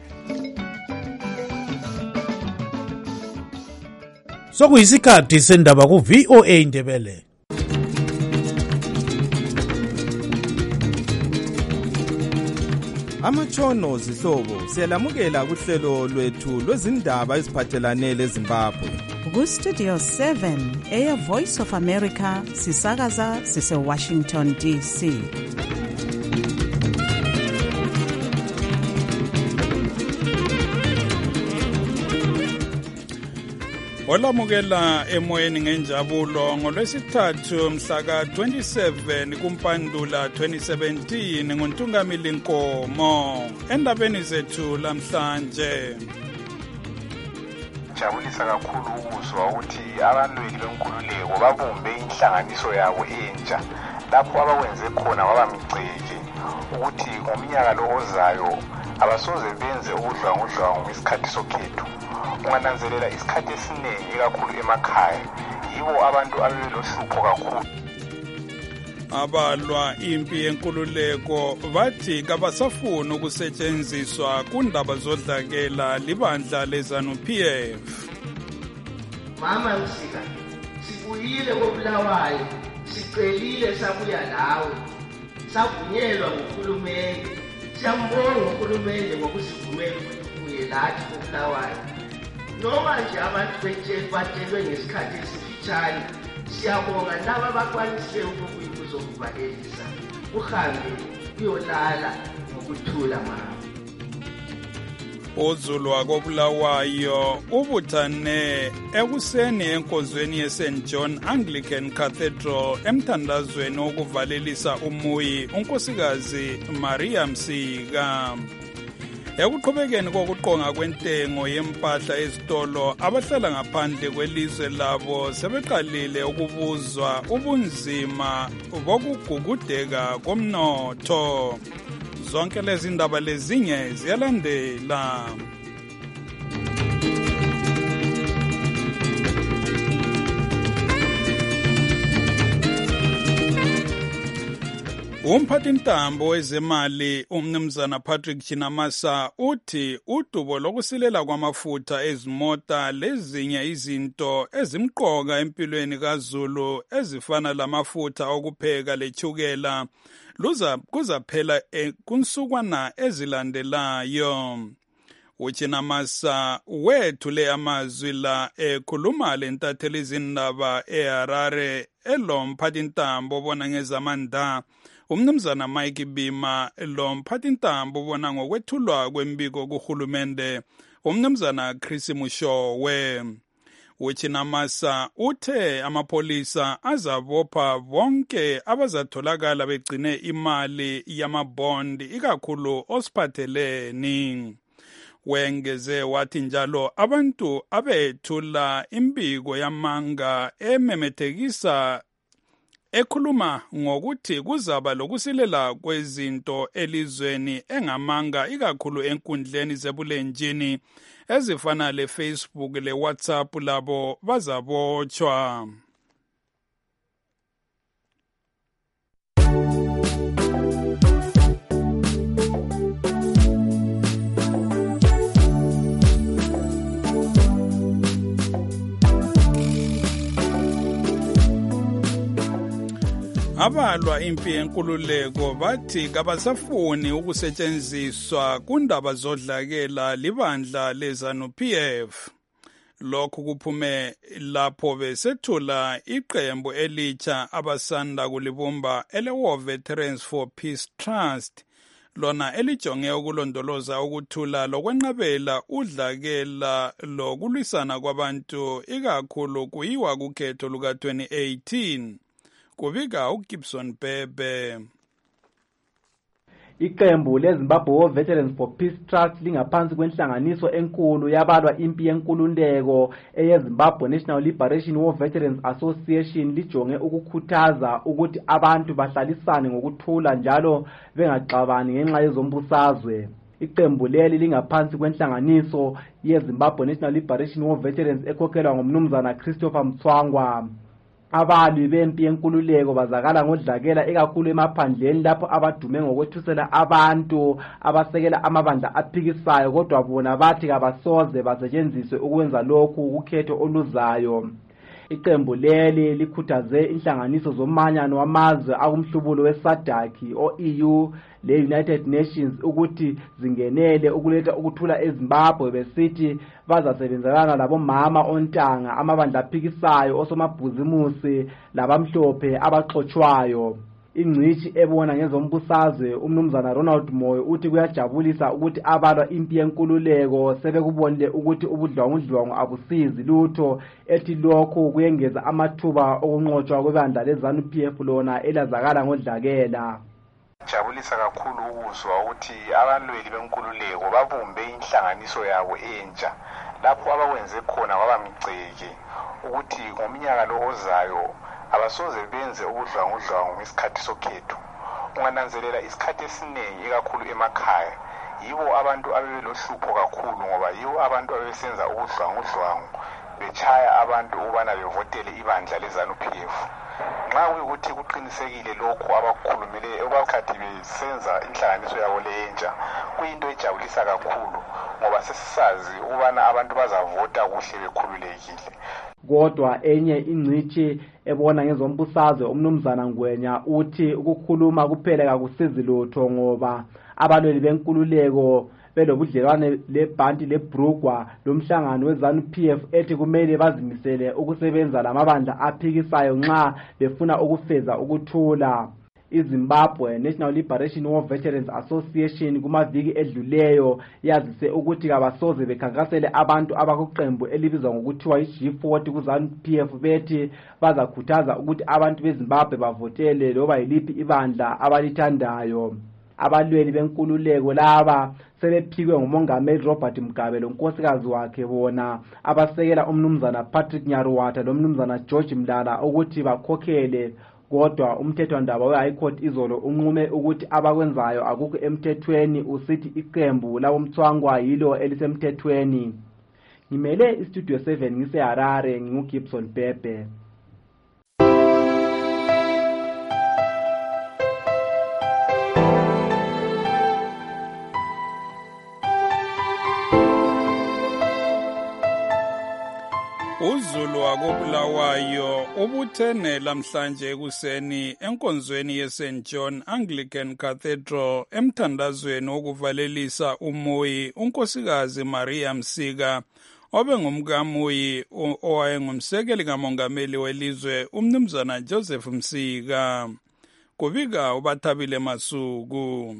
Sokuyisikhathi sendaba ku-V O A Indebele. Amatshono zihlobo siyalamukela kuhlelo lwethu lwezindaba eziphathelane leZimbabwe. Ku-Studio seven eya Voice of America sisakaza sise-Washington D C. Olamukela emoyeni ngenjabulo ngolwesithathu mhla ka twenty-seven kuMpandula twenty seventeen ngoNtungamili Nkomo. Endabeni zethu lamhlanje jabulisa kakhulu ukuzwa ukuthi abalweli benkululeko babumbe inhlanganiso yabo entsha lapho abakwenze khona wabamigceke ukuthi ngomnyaka lo ozayo abasoze benze ubudlwangudlwangu ngesikhathi sokhetho. Ungananzelela isikhathi esiningi kakhulu emakhaya yibo abantu abebelohlupho kakhulu. Abalwa impi yenkululeko bathi kabasafuni ukusetshenziswa kundaba zodlakela libandla leZanu-P F. Mama Musika, sibuyile koBulawayo, sicelile sabuya lawe, savunyelwa nguhulumende. Siyambonga uHulumende ngokusivumela ukuthi ubuye lathi koBulawayo. Noma nje abantu batshelwe ngesikhathi esifitshane, siyabonga laba abakwanise ukubuya ukuzokuvalelisa. Uhambe uyolala ngokuthula mama. Uzulu wakoBulawayo ubuthane ekuseni enkozweni yeSaint John Anglican Cathedral emthandazweni wokuvalelisa umuyi unkosikazi Maria Musika. Ekuqhubekeni kokuqonga kwentengo yempahla ezitolo, abahlala ngaphandle kwelizwe labo sebeqalile ukubuzwa ubunzima bokugugudeka komnotho. Zonke lezi ndaba lezinye ziyalandela. Umphathintambo wezemali umnumzana Patrick Chinamasa uthi udubo lokusilela kwamafutha ezimota lezinye izinto ezimqoka empilweni kaZulu ezifana lamafutha okupheka lechukela luza kuzaphela kunsukwana ezilandelayo. Uchinamasa wethule amazwi la ekhuluma lentatheli izindaba eHarare elo mphathintambo obona ngezamandla umnumzana Mike Bima lo mphathintambo ubona ngokwethulwa kwembiko kuhulumende umnumzana Chris Mushowe. Uchinamasa uthe amapolisa azabopha bonke abazatholakala begcine imali yamabond ikakhulu osiphatheleni. Wengeze wathi njalo abantu abethula imbiko yamanga ememethekisa ekhuluma ngokuthi kuzaba lokusilela kwezinto elizweni engamanga ikakhulu enkundleni zebulenjini ezifana leFacebook leWhatsApp labo bazabotshwa. Abalwa impi yenkululeko bathi kabasafuni ukusetshenziswa kundaba zodlakela libandla leZanu-P F. Lokhu kuphume lapho besethula iqembu elitsha abasanda kulibumba ele-War Veterans for Peace Trust, lona elijonge ukulondoloza ukuthula lokwenqabela udlakela lokulwisana kwabantu ikakhulu kuyiwa kukhetho luka twenty eighteen. Kubika uGibson Bebe. Iqembu leZimbabwe War Veterans for Peace Trust lingaphansi kwenhlanganiso enkulu yabalwa impi yenkululeko eyeZimbabwe National Liberation War Veterans Association lijonge ukukhuthaza ukuthi abantu bahlalisane ngokuthula njalo bengaxabani ngenxa yezombusazwe. Iqembu leli lingaphansi kwenhlanganiso yeZimbabwe National Liberation War Veterans ekhokhelwa ngumnumzana Christopher Mtswangwa. Abalwi bempi yenkululeko bazakala ngodlakela ekakhulu emaphandleni lapho abadume ngokwethusela abantu abasekela amabandla aphikisayo, kodwa bona bathi kabasoze basetshenziswe ukwenza lokhu ukhetho oluzayo. Iqembu leli likhuthaze inhlanganiso zomanyano wamazwe akumhlubulo weSADC o-E U le-United Nations ukuthi zingenele ukuletha ukuthula eZimbabwe, besithi bazasebenzelana labomama ontanga, amabandla aphikisayo, osomabhuzimusi labamhlophe abaxotshwayo. Ingcishi ebona ngezombusazwe umnumzana Ronald Moyo uthi kuyajabulisa ukuthi abalwa impi yenkululeko sebekubonile ukuthi ubudlwangudlwangu abusizi lutho, ethi lokho kuyengeza amathuba okunqotshwa kwebandla leZANU P F lona elazakala ngodlakela. Jabulisa kakhulu ukuzwa ukuthi abalweli benkululeko babumbe inhlanganiso yabo entsha lapho abakwenze khona kwabamiceke ukuthi ngomnyaka lo ozayo abasoze benze ubudlwangudlwangu ngesikhathi sokhetho. Ungananzelela isikhathi esiningi ekakhulu emakhaya yibo abantu abebelohlupho kakhulu ngoba yibo abantu abebesenza ubudlwangudlwangu bechaya abantu ubana bevotele ibandla leZANU P F. Nxa kuyikuthi kuqinisekile lokho abakukhulumele okwathi besenza inhlanganiso yabo lentsha, kuyinto ejabulisa kakhulu ngoba sesisazi ukubana abantu bazavota kuhle bekhululekile. Kodwa enye ingcithi ebona ngezombusazwe umnumzana Ngwenya uthi ukukhuluma kuphela kakusizi lutho ngoba abalweli benkululeko belobudlelwane lebhanti leBrugwa lomhlangano weZANU P F ethi kumele bazimisele ukusebenza lamabandla aphikisayo nxa befuna ukufeza ukuthula. iZimbabwe National Liberation War Veterans Association kumaviki edluleyo yazise ukuthi kabasoze bekhankasele abantu abakuqembu elibizwa ngokuthiwa i-G forty kuZANU P F bethi bazakhuthaza ukuthi abantu beZimbabwe bavotele loba yiliphi ibandla abalithandayo. Abalweli benkululeko laba sebephikwe ngumongameli Robert Mugabe lonkosikazi wakhe bona abasekela umnumzana Patrick Nyaruwata lomnumzana George Mlala ukuthi bakhokhele, kodwa umthethwandaba we-High Court izolo unqume ukuthi abakwenzayo akukho emthethweni, usithi iqembu labomthwangwa yilo elisemthethweni. Ngimele istudio seven ngiseHarare, nginguGibson Pepe. Uzulu wakobulawayo ubuthene lamhlanje ekuseni enkonzweni yeSaint John Anglican Cathedral emthandazweni wokuvalelisa uMoyi unkosikazi Maria Msika obe ngumkaMoyi owayengumsekeli kamongameli welizwe umnumzana Joseph Msika. Kubika uBathabile Masuku.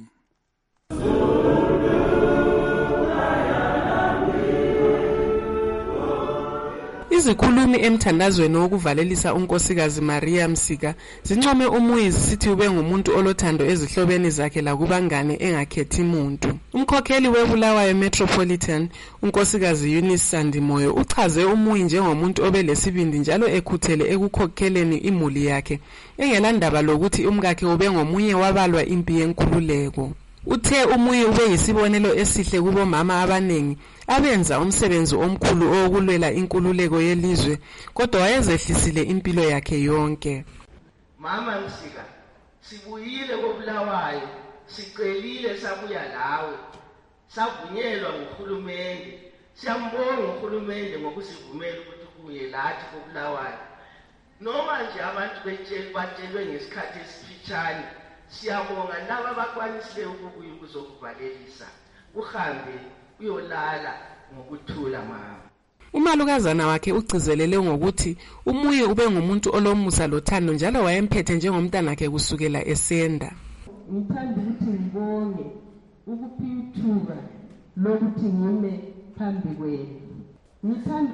Izikhulumi emthandazweni wokuvalelisa unkosikazi Maria Msika zincome uMoyi zisithi ube ngumuntu olothando ezihlobeni zakhe lakubangane engakhethi umuntu. Umkhokheli webulawayo Metropolitan unkosikazi Eunice Sandimoyo uchaze uMoyi njengomuntu obelesibindi njalo ekhuthele ekukhokheleni imuli yakhe engelandaba lokuthi umkakhe ube ngomunye wabalwa impi yenkululeko. Uthe uMoyi ube yisibonelo esihle kubo mama abanengi abenza umsebenzi omkhulu okulwela inkululeko yelizwe, kodwa wayezehlisile impilo yakhe yonke. Mama Msika, sibuyile kobulawayo, sicelile sabuya lawe, savunyelwa nguhulumende. Siyambonga uHulumende ngokusivumela ukuthi kuye lathi kobulawayo. Noma nje abantu betshela batshelwe ngesikhathi esifitshane, siyabonga laba bakwanisile ukubuya ukuzokuvalelisa. Uhambe uyolala ngokuthula mama. Umalukazana wakhe ugcizelele ngokuthi uMoyi ube ngumuntu olomusa lothando njalo wayemphethe njengomntanakhe kusukela esenda. Ngithanda ukuthi ngibonge ukuphi ithuba lokuthi ngime phambi kwenu. Ngithanda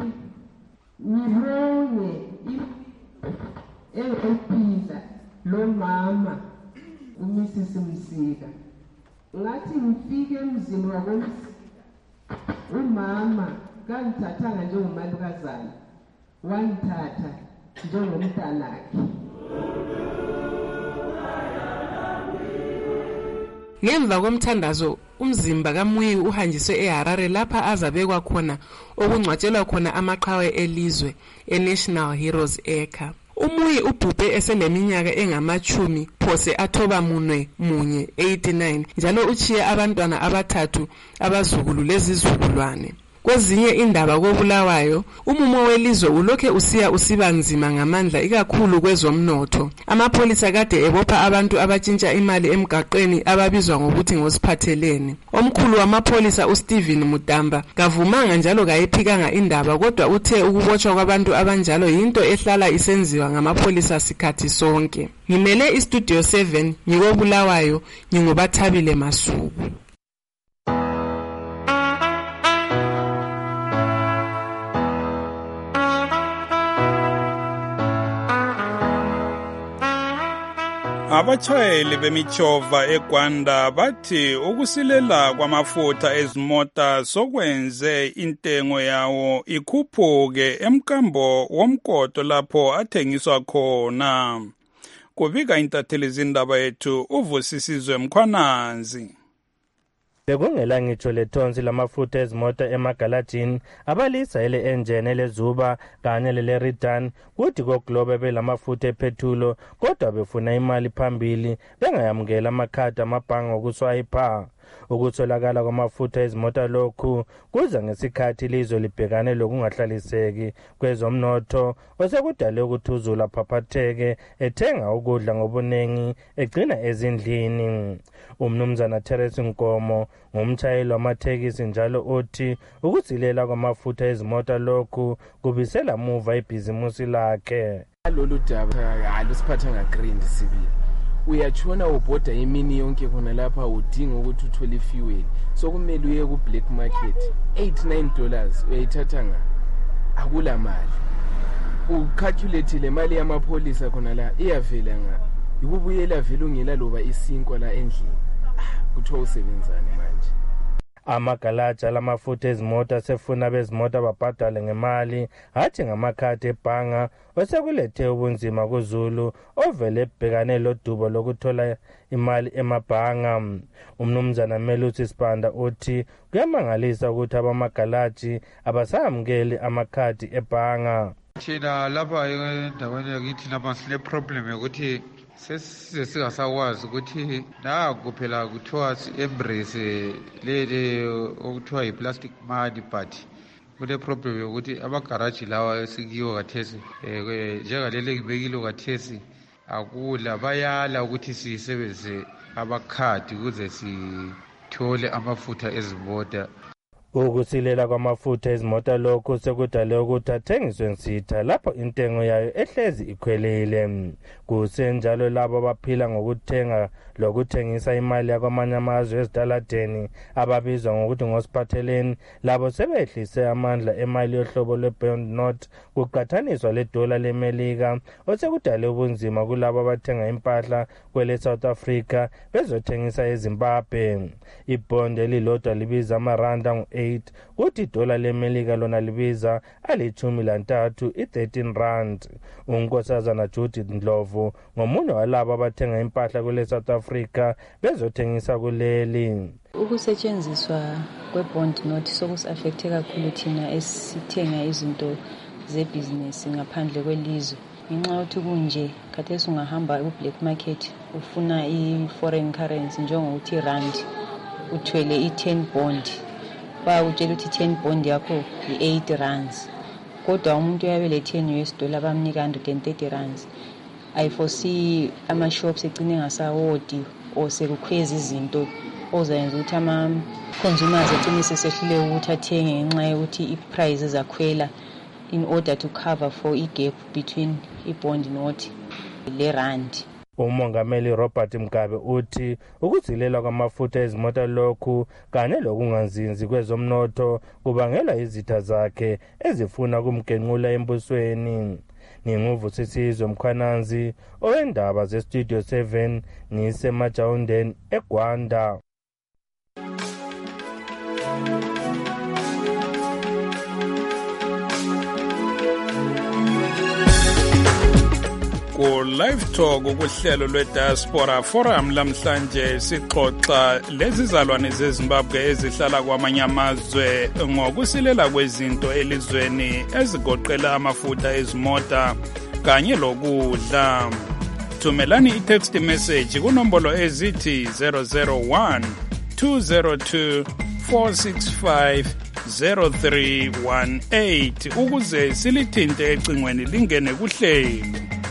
ngibonge engempila lo mama uMisisi Msika ngathi ngifike emzini wakomsi umama kangithathanga njengomalukazana wangithatha njengomntanakhe. Ngemva komthandazo umzimba kaMuyi uhanjiswe eHarare lapha azabekwa khona okungcwatshelwa khona amaqhawe elizwe eNational Heroes Acre. Umuyi ubhubhe eseneminyaka engamachumi phose athoba munwe munye eighty-nine njalo uchiye abantwana abathathu abazukulu lezizukulwane. Kwezinye indaba koBulawayo, umumo welizwe ulokhe usiya usiba nzima ngamandla ikakhulu kwezomnotho. Amapholisa kade ebopha abantu abatshintsha imali emgaqweni ababizwa ngokuthi ngosiphathelene. Omkhulu wamapholisa uSteven Mudamba kavumanga njalo kayiphikanga indaba kodwa uthe ukubotshwa kwabantu abanjalo yinto ehlala isenziwa ngamapholisa sikhathi sonke. Ngimele iStudio seven ngikoBulawayo ngingobathabile Masuku. Abatshayeli bemichova eGwanda bathi ukusilela kwamafutha ezimota sokwenze intengo yawo ikhuphuke emkambo womkoto lapho athengiswa khona. Kubika intatheli zindaba yethu uVusisizwe Mkhwananzi. Bekungela ngitsho lethonsi lamafutha ezimota emagalajini abalisa ele engine elezuba kanye lele return kuthi koGlobe belamafutha ephethulo kodwa befuna imali phambili bengayamukela amakhadi amabhangi okuswayipha. Ukutholakala kwamafutha ezimota lokhu kuza ngesikhathi ilizwe libhekane lokungahlaliseki kwezomnotho osekudale ukuthuzula phaphatheke ethenga ukudla ngobunengi egcina ezindlini. Umnumzana Terence Nkomo ngumtshayeli wamathekisi njalo uthi ukusilela kwamafutha ezimota lokhu kubisela muva ibhizimusi lakhe. Lolu daba alusiphatha ngagrand sibili. Uyachona ubhoda imini yonke khona lapha udinga ukuthi uthole fuel. So kumele uye ku black market eight nine dollars uyayithatha nga akula mali. Ucalculate le mali yamapholisa khona la iyavela nga. Ukubuyela vele ungela loba isinkwa la endlini. Kuthiwa usebenzane manje. Amagalaja lamafutha ezimota sefuna bezimota babhadale ngemali hathi ngamakhadi ebhanga osekulethe ubunzima kuZulu ovele ebhekane lodubo lokuthola imali emabhanga. Umnumzana Melusi Sibanda uthi kuyamangalisa ukuthi abamagalaji abasamukeli amakhadi ebhanga. Thina lapha endaweni yakithi lapha sile problem yokuthi sesize singasakwazi ukuthi naku phela kuthiwa si-embrace lele okuthiwa yi-plastic money but kule problem yokuthi amagaraji lawa esikiwo kathesi um njengalele ngibekile kathesi akula bayala ukuthi sisebenzise amakhadi ukuze sithole amafutha ezimota. Ukusilela kwamafutha ezimota lokhu sekudale ukuthi athengiswe nsitha lapho intengo yayo ehlezi ikhwelile. Kusenjalo labo abaphila ngokuthenga lokuthengisa imali yakwamanye amazwe ezitaladeni ababizwa ngokuthi ngosiphatheleni labo sebehlise amandla emali yohlobo lwe-bond note kuqathaniswa ledola leMelika osekudale ubunzima kulabo abathenga impahla kwele South Africa bezothengisa eZimbabwe. Ibond elilodwa libiza amaranda ngu eight kuthi idola leMelika lona libiza alithumi lantathu i-thirteen rand. Unkosazana Judith Ndlovu ngomunye walabo abathenga impahla kule South Africa bezothengisa kuleli. Ukusetshenziswa kwe-bond note sokusi-affecte kakhulu thina esithenga izinto zebhizinesi ngaphandle kwelizwe. Ngenxa yokuthi kunje khathesi ungahamba ku-black market ufuna i-foreign currency njengokuthi rand uthwele i-ten bond bayakutshela ukuthi i-ten bond yakho i-eight rands kodwa umuntu uyabe le-ten U S dollar bamnika one hundred thirty rands. I foresee ama-shops egcine ngasawodi or sekukhweza izinto ozayenza ukuthi ama-consumers egcine sesehluleka ukuthi athenge ngenxa yokuthi i-price zakhwela in order to cover for i-gap between i-bond note le-rand. Umongameli Robert Mugabe uthi ukuzilela kwamafutha ezimota lokhu kanye lokungazinzi kwezomnotho kubangelwa izitha zakhe ezifuna kumgenqula embusweni. Nginguvusisizwe Mkhwananzi owendaba zeStudio seven ngisemajawundeni eGwanda. ku Live Talk ukuhlelo lwe-Diaspora Forum lamhlanje sixoxa lezizalwane zeZimbabwe ezihlala kwamanye amazwe ngokusilela kwezinto elizweni ezigoqela amafutha ezimota kanye lokudla. Thumelani i-text message kunombolo ezithi zero zero one two zero two four six five zero three one eight ukuze silithinte ecingweni lingene kuhlelo.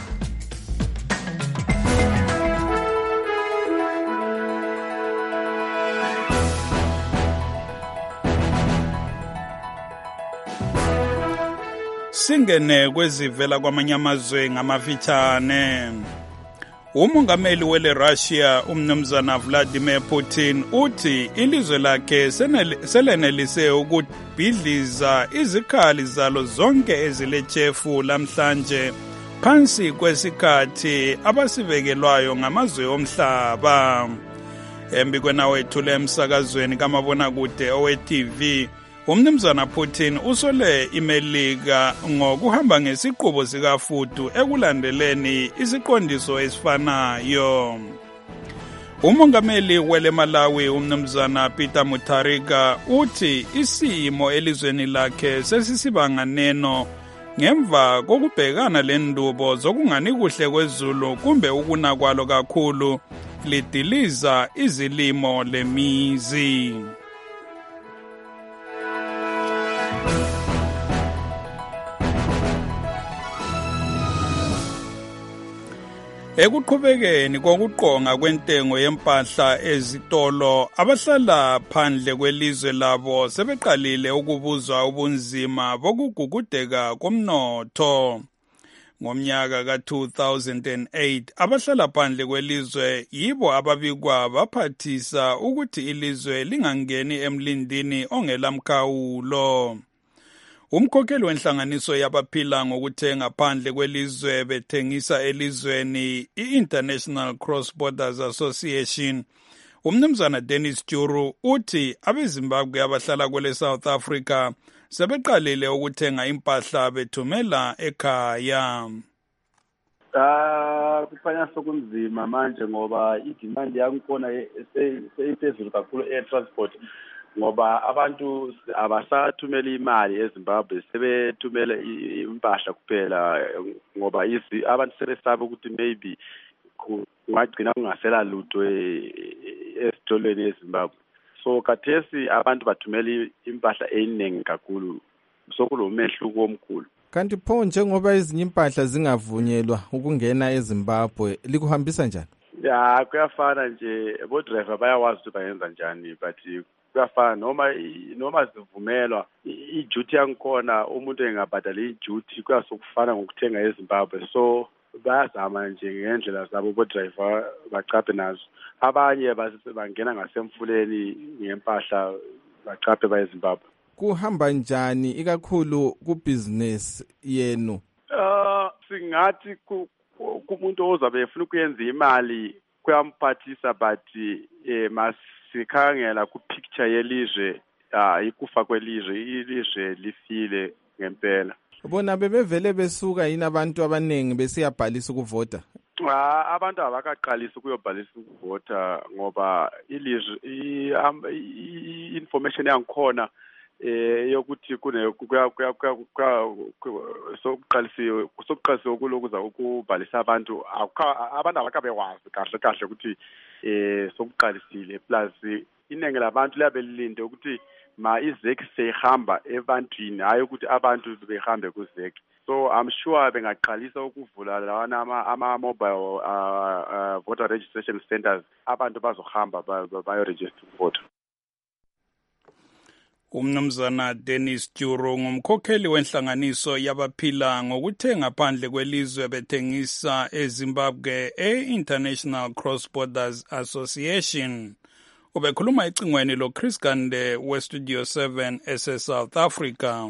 Singene kwezivela kwamanye amazwe ngamafitshane. Umongameli wele Russia umnumzana Vladimir Putin uthi ilizwe lakhe selenelise ukubhidliza izikhali zalo zonke ezilechefu lamhlanje phansi kwesikhathi abasivekelwayo ngamazwe omhlaba. Embikweni wethule emsakazweni kamabonakude owe-T V umnumzana Putin usole iMelika ngokuhamba ngesiqubo sikafudu ekulandeleni isiqondiso esifanayo. Umongameli wele Malawi umnumzana Peter Mutharika uthi isimo elizweni lakhe sesisibanganeno ngemva kokubhekana lendubo zokungani kuhle kwezulu kumbe ukuna kwalo kakhulu lidiliza izilimo lemizi. Ekuqhubekeni kokuqonga kwentengo yempahla ezitolo, abahlala phandle kwelizwe labo sebeqalile ukubuzwa ubunzima bokugugudeka komnotho. Ngomnyaka ka two thousand eight, abahlala phandle kwelizwe yibo ababikwa baphathisa ukuthi ilizwe lingangeni emlindini ongelamkhawulo. Umkhokheli wenhlanganiso yabaphila ngokuthenga phandle kwelizwe bethengisa elizweni i-International Cross Borders Association, umnumzana Dennis Juru uthi abeZimbabwe abahlala kwele South Africa sebeqalile ukuthenga impahla bethumela ekhaya. Ah, kuphanya sokunzima manje ngoba idemand yakhona seyiphezulu kakhulu air transport. Ngoba abantu abasathumela imali eZimbabwe sebethumela impahla kuphela ngoba izi abantu sebesaba ukuthi maybe kungagcina kungasela lutho esitolweni eZimbabwe. So kathesi abantu bathumela impahla eningi kakhulu, sokulomehluko omkhulu. Kanti pho njengoba ezinye impahla zingavunyelwa ukungena eZimbabwe likuhambisa njani? Ya kuyafana nje, bo driver bayawazi ukuthi bayenza njani, but kuyafana noma noma sivumelwa i-duty yangikhona umuntu engabhadala i-duty kuyasokufana ngokuthenga eZimbabwe. So bayazama nje ngendlela zabo bo driver bacaphe nazo. Abanye bangena ngasemfuleni ngempahla bacaphe ba eZimbabwe. Kuhamba njani ikakhulu ku-business yenu? Uh singathi kumuntu ozabe efuna ukuyenza imali kuyamphathisa, but eh mas sikhangela ku picture yelizwe, ah ikufa kwelizwe, ilizwe lifile ngempela. Bona bebevele besuka yini abantu abanengi besiyabhalisa ukuvota? Ah abantu abakaqalisa ukuyobhalisa ukuvota ngoba ilizwe i-information yangikhona eh yokuthi kune kuya kuya sokuqalisiwe sokuqalisiwe ukulokuza ukubhalisa abantu abantu abakabe wazi kahle kahle ukuthi eh sokuqalisile, plus inenge labantu liyabe lilinde ukuthi ma izeki seyihamba ebantwini hayi ukuthi abantu behambe kuzeki. So I'm sure bengaqalisa ukuvula lawana ama, ama mobile uh, uh, voter registration centers, abantu bazohamba bayo register vote. Umnumzana Dennis Juru ngumkhokheli wenhlanganiso yabaphila ngokuthenga phandle kwelizwe bethengisa eZimbabwe e-International Cross Borders Association. Ubekhuluma ecingweni lo Chris Gande we Studio seven S S South Africa.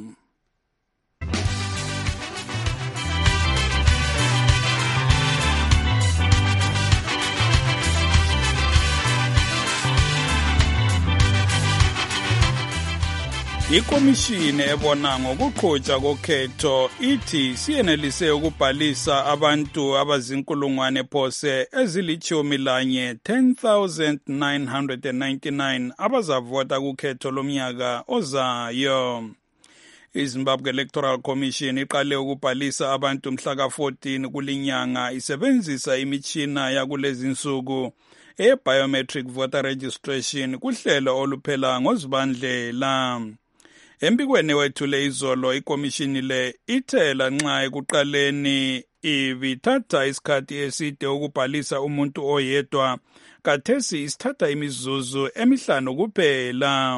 Ikomishini ebona ngokuqhutshwa kokhetho ithi siyenelise ukubhalisa abantu abazinkulungwane phose ezilichumi lanye ten thousand nine hundred ninety-nine abazavota kukhetho lomnyaka ozayo. iZimbabwe Electoral Commission iqale ukubhalisa abantu mhla ka fourteen kulinyanga isebenzisa imitshina yakulezi nsuku e-biometric voter registration kuhlelo oluphela ngozibandlela. Embikweni wethule izolo ikomishini le ithela nxa ekuqaleni ibithatha isikhathi eside ukubhalisa umuntu oyedwa, kathesi isithatha imizuzu emihlanu kuphela.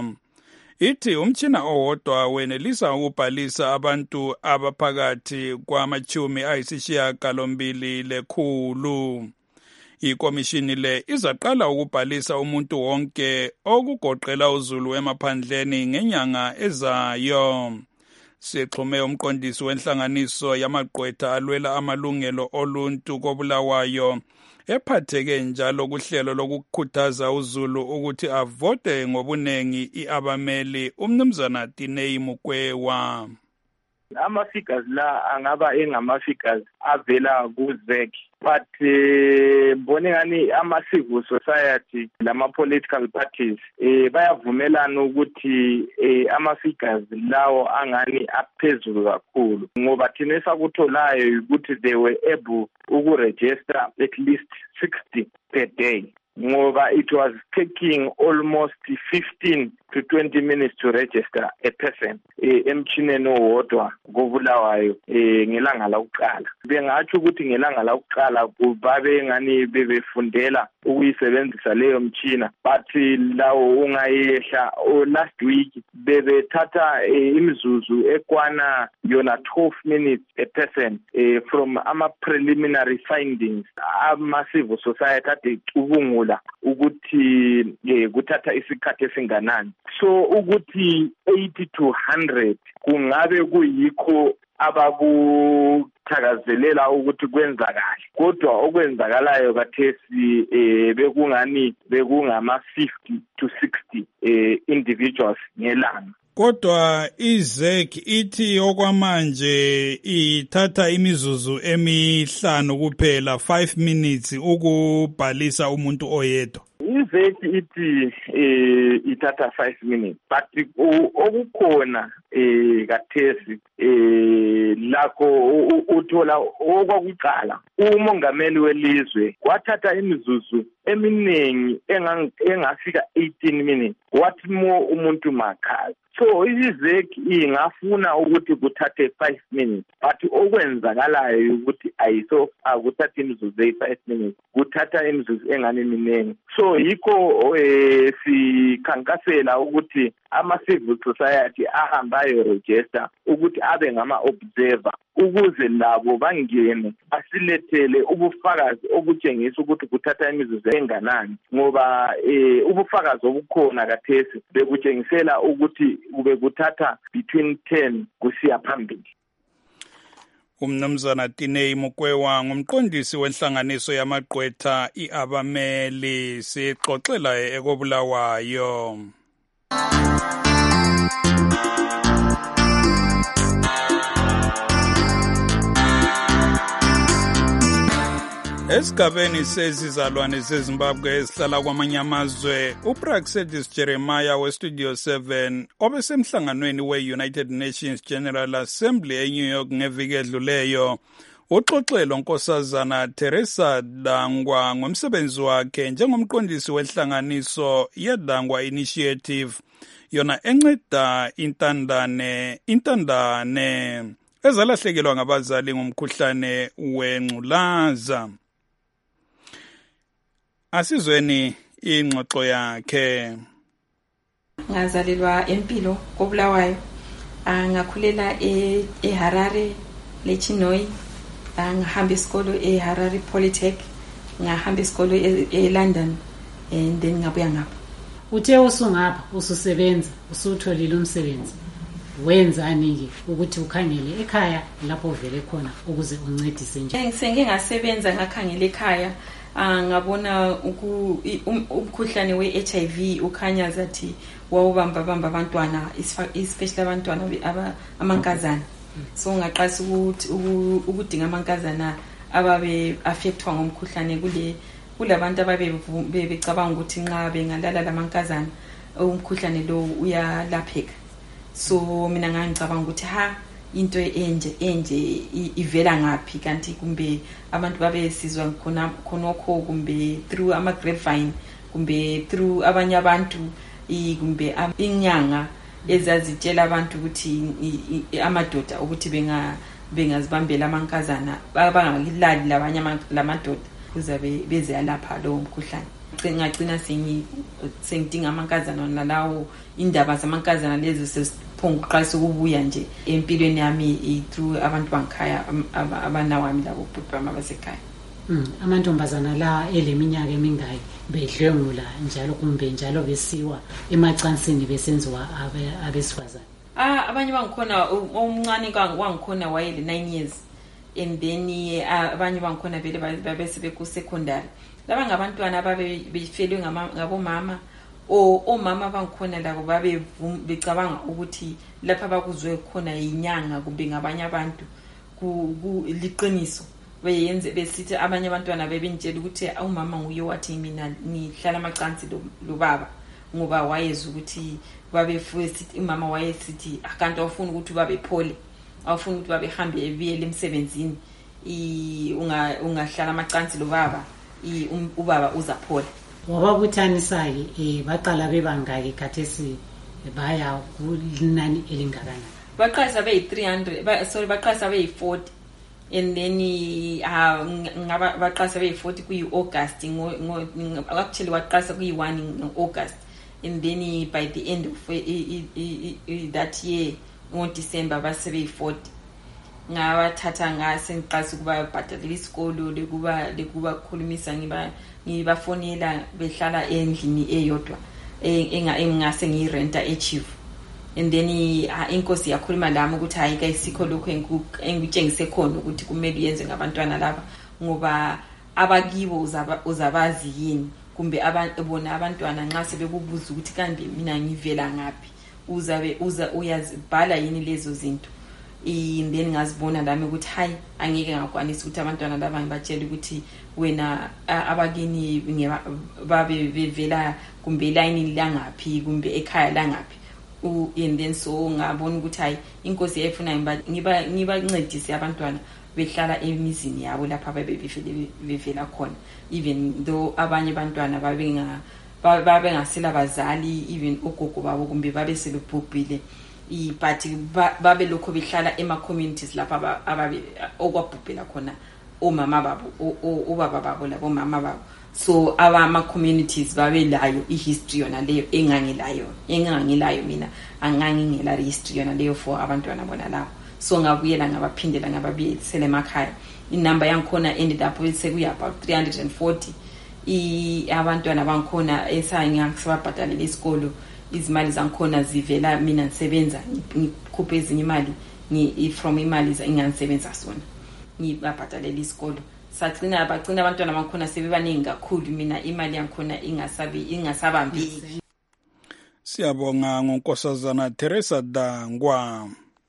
Ithi umtshina owodwa wenelisa ukubhalisa abantu abaphakathi kwamachumi ayisishiyagalombili lekhulu. Ikomishini le izaqala ukubhalisa umuntu wonke okugoqela uZulu emaphandleni ngenyanga ezayo. Sixhume umqondisi wenhlanganiso yamagqwetha alwela amalungelo oluntu koBulawayo ephatheke njalo kuhlelo lokukhuthaza uZulu ukuthi avote ngobunengi iabameli umnumzana Tinei Mukwewa. Ama-figures la angaba engama-figures avela ku-Z E C, but eh, mbone ngani ama-civil society lama-political parties eh, bayavumelana ukuthi eh, ama-figures lawo angani aphezulu kakhulu, ngoba thina esakutholayo ukuthi they were able ukuregister at least sixty per day, ngoba it was taking almost fifteen to twenty minutes to register a person emchineni owodwa koBulawayo ngelanga lokuqala. Bengathi ukuthi ngelanga lokuqala kubabe ngani bebefundela ukuyisebenzisa leyo mchina, but lawo ungayehla last week bebethatha imizuzu ekwana yona twelve minutes a person from ama preliminary findings ama civil society ade cubungula ukuthi kuthatha isikhathi esinganani. So ukuthi eighty to one hundred kungabe kuyikho abakuthakazelela ukuthi kwenzakala, kodwa okwenzakalayo kathesi eh, bekungani bekungama fifty to sixty eh, individuals ngelanga. Kodwa iZ E C ithi okwamanje ithatha imizuzu emihlanu kuphela five minutes ukubhalisa umuntu oyedwa. iZ E C ithi eh ithatha five minutes, but okukhona eh kathesi eh lakho uthola okwakuqala umongameli welizwe wathatha imizuzu eminingi engafika eighteen minutes, wathi mo umuntu makhazi. So iZ E C ingafuna ukuthi kuthathe five minutes, but okwenzakalayo ukuthi ayiso akuthatha imizuzu e five minutes, kuthatha imizuzu engane miningi. So yikho eh sikhankasela ukuthi ama civil society ahambayo register ukuthi abe ngama observer, ukuze labo bangene asilethele ubufakazi obutshengisa ukuthi kuthatha imizuzu enganani, ngoba eh ubufakazi obukhona kathesi bekutshengisela ukuthi kube kuthatha between ten kusiya phambili. Umnumzana Tinei Mukwewa ngumqondisi wenhlanganiso yamagqwetha iabameli, sixoxela ekoBulawayo. Esigabeni sezizalwane zeZimbabwe ezihlala kwamanye amazwe, uPraxedis Jeremiah weStudio seven obesemhlanganweni we-United Nations General Assembly eNew York ngeviki edluleyo uxoxelo nkosazana Teresa Dangwa ngomsebenzi wakhe njengomqondisi wenhlanganiso yeDangwa Initiative, yona enceda intandane intandane ezalahlekelwa ngabazali ngomkhuhlane wengculaza. Asizweni ingxoxo yakhe. Ngazalelwa empilo koBulawayo, ngakhulela eHarare leChinoi, ngahamba isikolo eHarare Polytech, ngahamba isikolo eLondon, and then ngabuya ngapha. Uthe usungapha ususebenza usutholile umsebenzi, wenzani ke ukuthi ukhangele ekhaya lapho vele khona ukuze uncedise nje? Ngise ngingasebenza ngakhangela ekhaya, ngabona umkhuhlane we-H I V ukhanya zathi wawubamba bamba abantwana especially abantwana amankazana. So ngaqasa ukuthi ukudinga amankazana ababe affectwa ngomkhuhlane kule kulabantu ababe becabanga ukuthi nxa bengalala lamankazana umkhuhlane lo uyalapheka. So mina ngangicabanga ukuthi ha into enje enje ivela ngapi kanti kumbe abantu babe sizwa khona khonokho kumbe through ama grapevine kumbe through abanye abantu kumbe inyanga ezazitshela abantu ukuthi amadoda ukuthi benga bengazibambela amankazana bangakilali labanye lamadoda kuzabe beziyalapha lo mkhuhlane. Ngagcina sengi sengidinga amankazana nalawo indaba zamankazana lezi sesiphonguqasa ukubuya nje empilweni yami through abantu bangikhaya abanawami labo bhutbama basekhaya. Mm, amantombazana la eleminyaka emingaki bedlwengula njalo kumbe njalo besiwa emacansini besenziwa abesifazana. Ah abanye bangikhona omncane wangikhona wayele nine years and then abanye bangikhona vele babese ku secondary. Laba ngabantwana ababe befelwe ngabo mama o omama bangikhona labo babe becabanga ukuthi lapha bakuzwe khona inyanga kumbe ngabanye abantu ku liqiniso. Beyenze besithi abanye abantwana bebentshela ukuthi awumama nguye wathi mina ngihlala amacansi lo baba ngoba wayeza ukuthi babe futhi imama wayesithi akanti awufuna ukuthi babe phole awufuna ukuthi babe hambe eviyele emsebenzini i unga ungahlala amacansi lo baba i ubaba uzaphola. Wababuthanisa ke baqala bebangaki khathesi baya kunani elingakana? Baqasa be three hundred sorry baqasa be forty. And then ngaba baqasa be forty ku August ngo actually waqasa ku one in August and then by the end of that year ngo December base be forty. Ngabathatha ngase ngiqasa kuba bhatalela isikolo lekuba lekuba khulumisa ngiba ngibafonela behlala endlini eyodwa enga engase ngirenta echief. And then inkosi yakhuluma lami ukuthi hayi ke isikho lokho engitshengise khona ukuthi kumele yenze ngabantwana laba ngoba abakibo uzabazi yini kumbe abantu bona abantwana nxa sebekubuza ukuthi kanti mina ngivela ngapi uzabe uza uyazibhala yini lezo zinto. And then ngazibona lami ukuthi hayi angeke ngakwanisa ukuthi abantwana laba ngibatshela ukuthi wena abakini babe bevela kumbe line langaphi kumbe ekhaya langaphi. And then so ngabona ukuthi hayi inkosi yayifuna ngiba ngibancedise abantwana behlala emizini yabo lapha babe bevela khona even though abanye abantwana babenga babe ngasela bazali even ugogo babo kumbe babe sebebhubhile but babe lokho behlala ema communities lapha ababe okwabhubhela khona omama babo obaba babo labo mama babo. So ama communities babelayo ihistory yona leyo engangilayo engangilayo mina angangingela history yona leyo for abantwana bona lapho. So ngabuyela ngabaphindela ngababuyisele emakhaya. Inamba yangikhona ended up sekuya about three hundred forty i abantwana bangikhona esangiyasibabhatalela isikolo izimali zangikhona zivela mina ngisebenza ngikhuphe ezinye imali ngi from imali engangisebenza sona ngibabhatalela isikolo. Sathina abagcina abantwana bakhona sebebaningi kakhulu mina imali yangikhona ingasabi ingasabambiki. Siyabonga ngonkosazana Teresa Dangwa.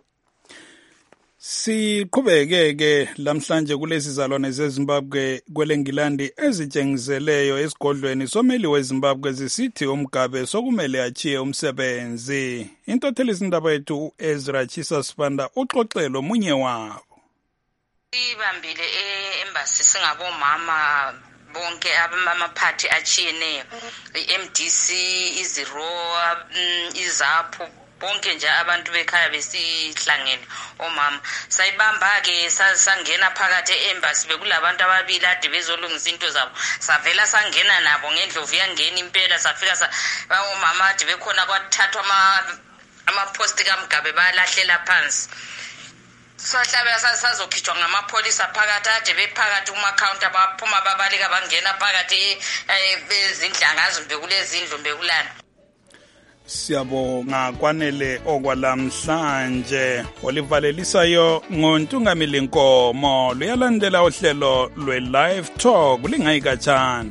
Siqhubekeke lamhlanje kulezi zalwane zeZimbabwe kwelengilandi ezitshengiseleyo esigodlweni someli weZimbabwe zisithi umgabe sokumele achiye umsebenzi. Intotheli izindaba yethu Ezra Chisa Sibanda uxoxelo munye wabo. Ibambile e-embassy singabomama bonke abamaphathi achiyeneyo i-M D C iziro izapho bonke nje abantu bekhaya besihlangene omama sayibamba ke sangena phakathi e-embassy bekulabantu ababili ade bezolungisa into zabo savela sangena nabo ngendlovu yangena impela safika sa omama ade bekhona kwathathwa ama amapost kaMgabe balahlela phansi. Sahlabela sazokhitshwa ngamapholisa phakathi ade bephakathi kuma counter baphuma babalika bangena phakathi ezindlangazo bekulezindlu bekulana. Siyabonga kwanele okwalamhlanje olivalelisayo ngontungamili Nkomo luyalandela uhlelo lwe-Live Talk lingayikatshana.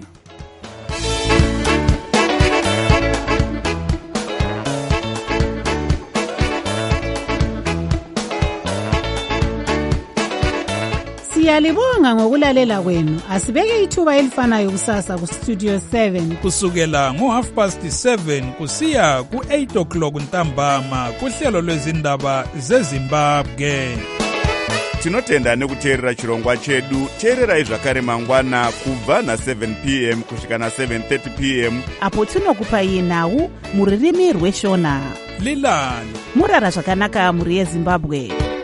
Siyalibonga ngokulalela kwenu. Asibeke ithuba elifanayo kusasa ku Studio seven kusukela ngo half past seven kusiya ku eight o'clock ntambama kuhlelo lwezindaba zeZimbabwe. Tinotenda nekuteerera chirongwa chedu. Teererai zvakare mangwana kubva na seven p m kusvika na seven thirty p m apo tinokupai nhau muririmi rweshona. Lilani murara zvakanaka muri yeZimbabwe.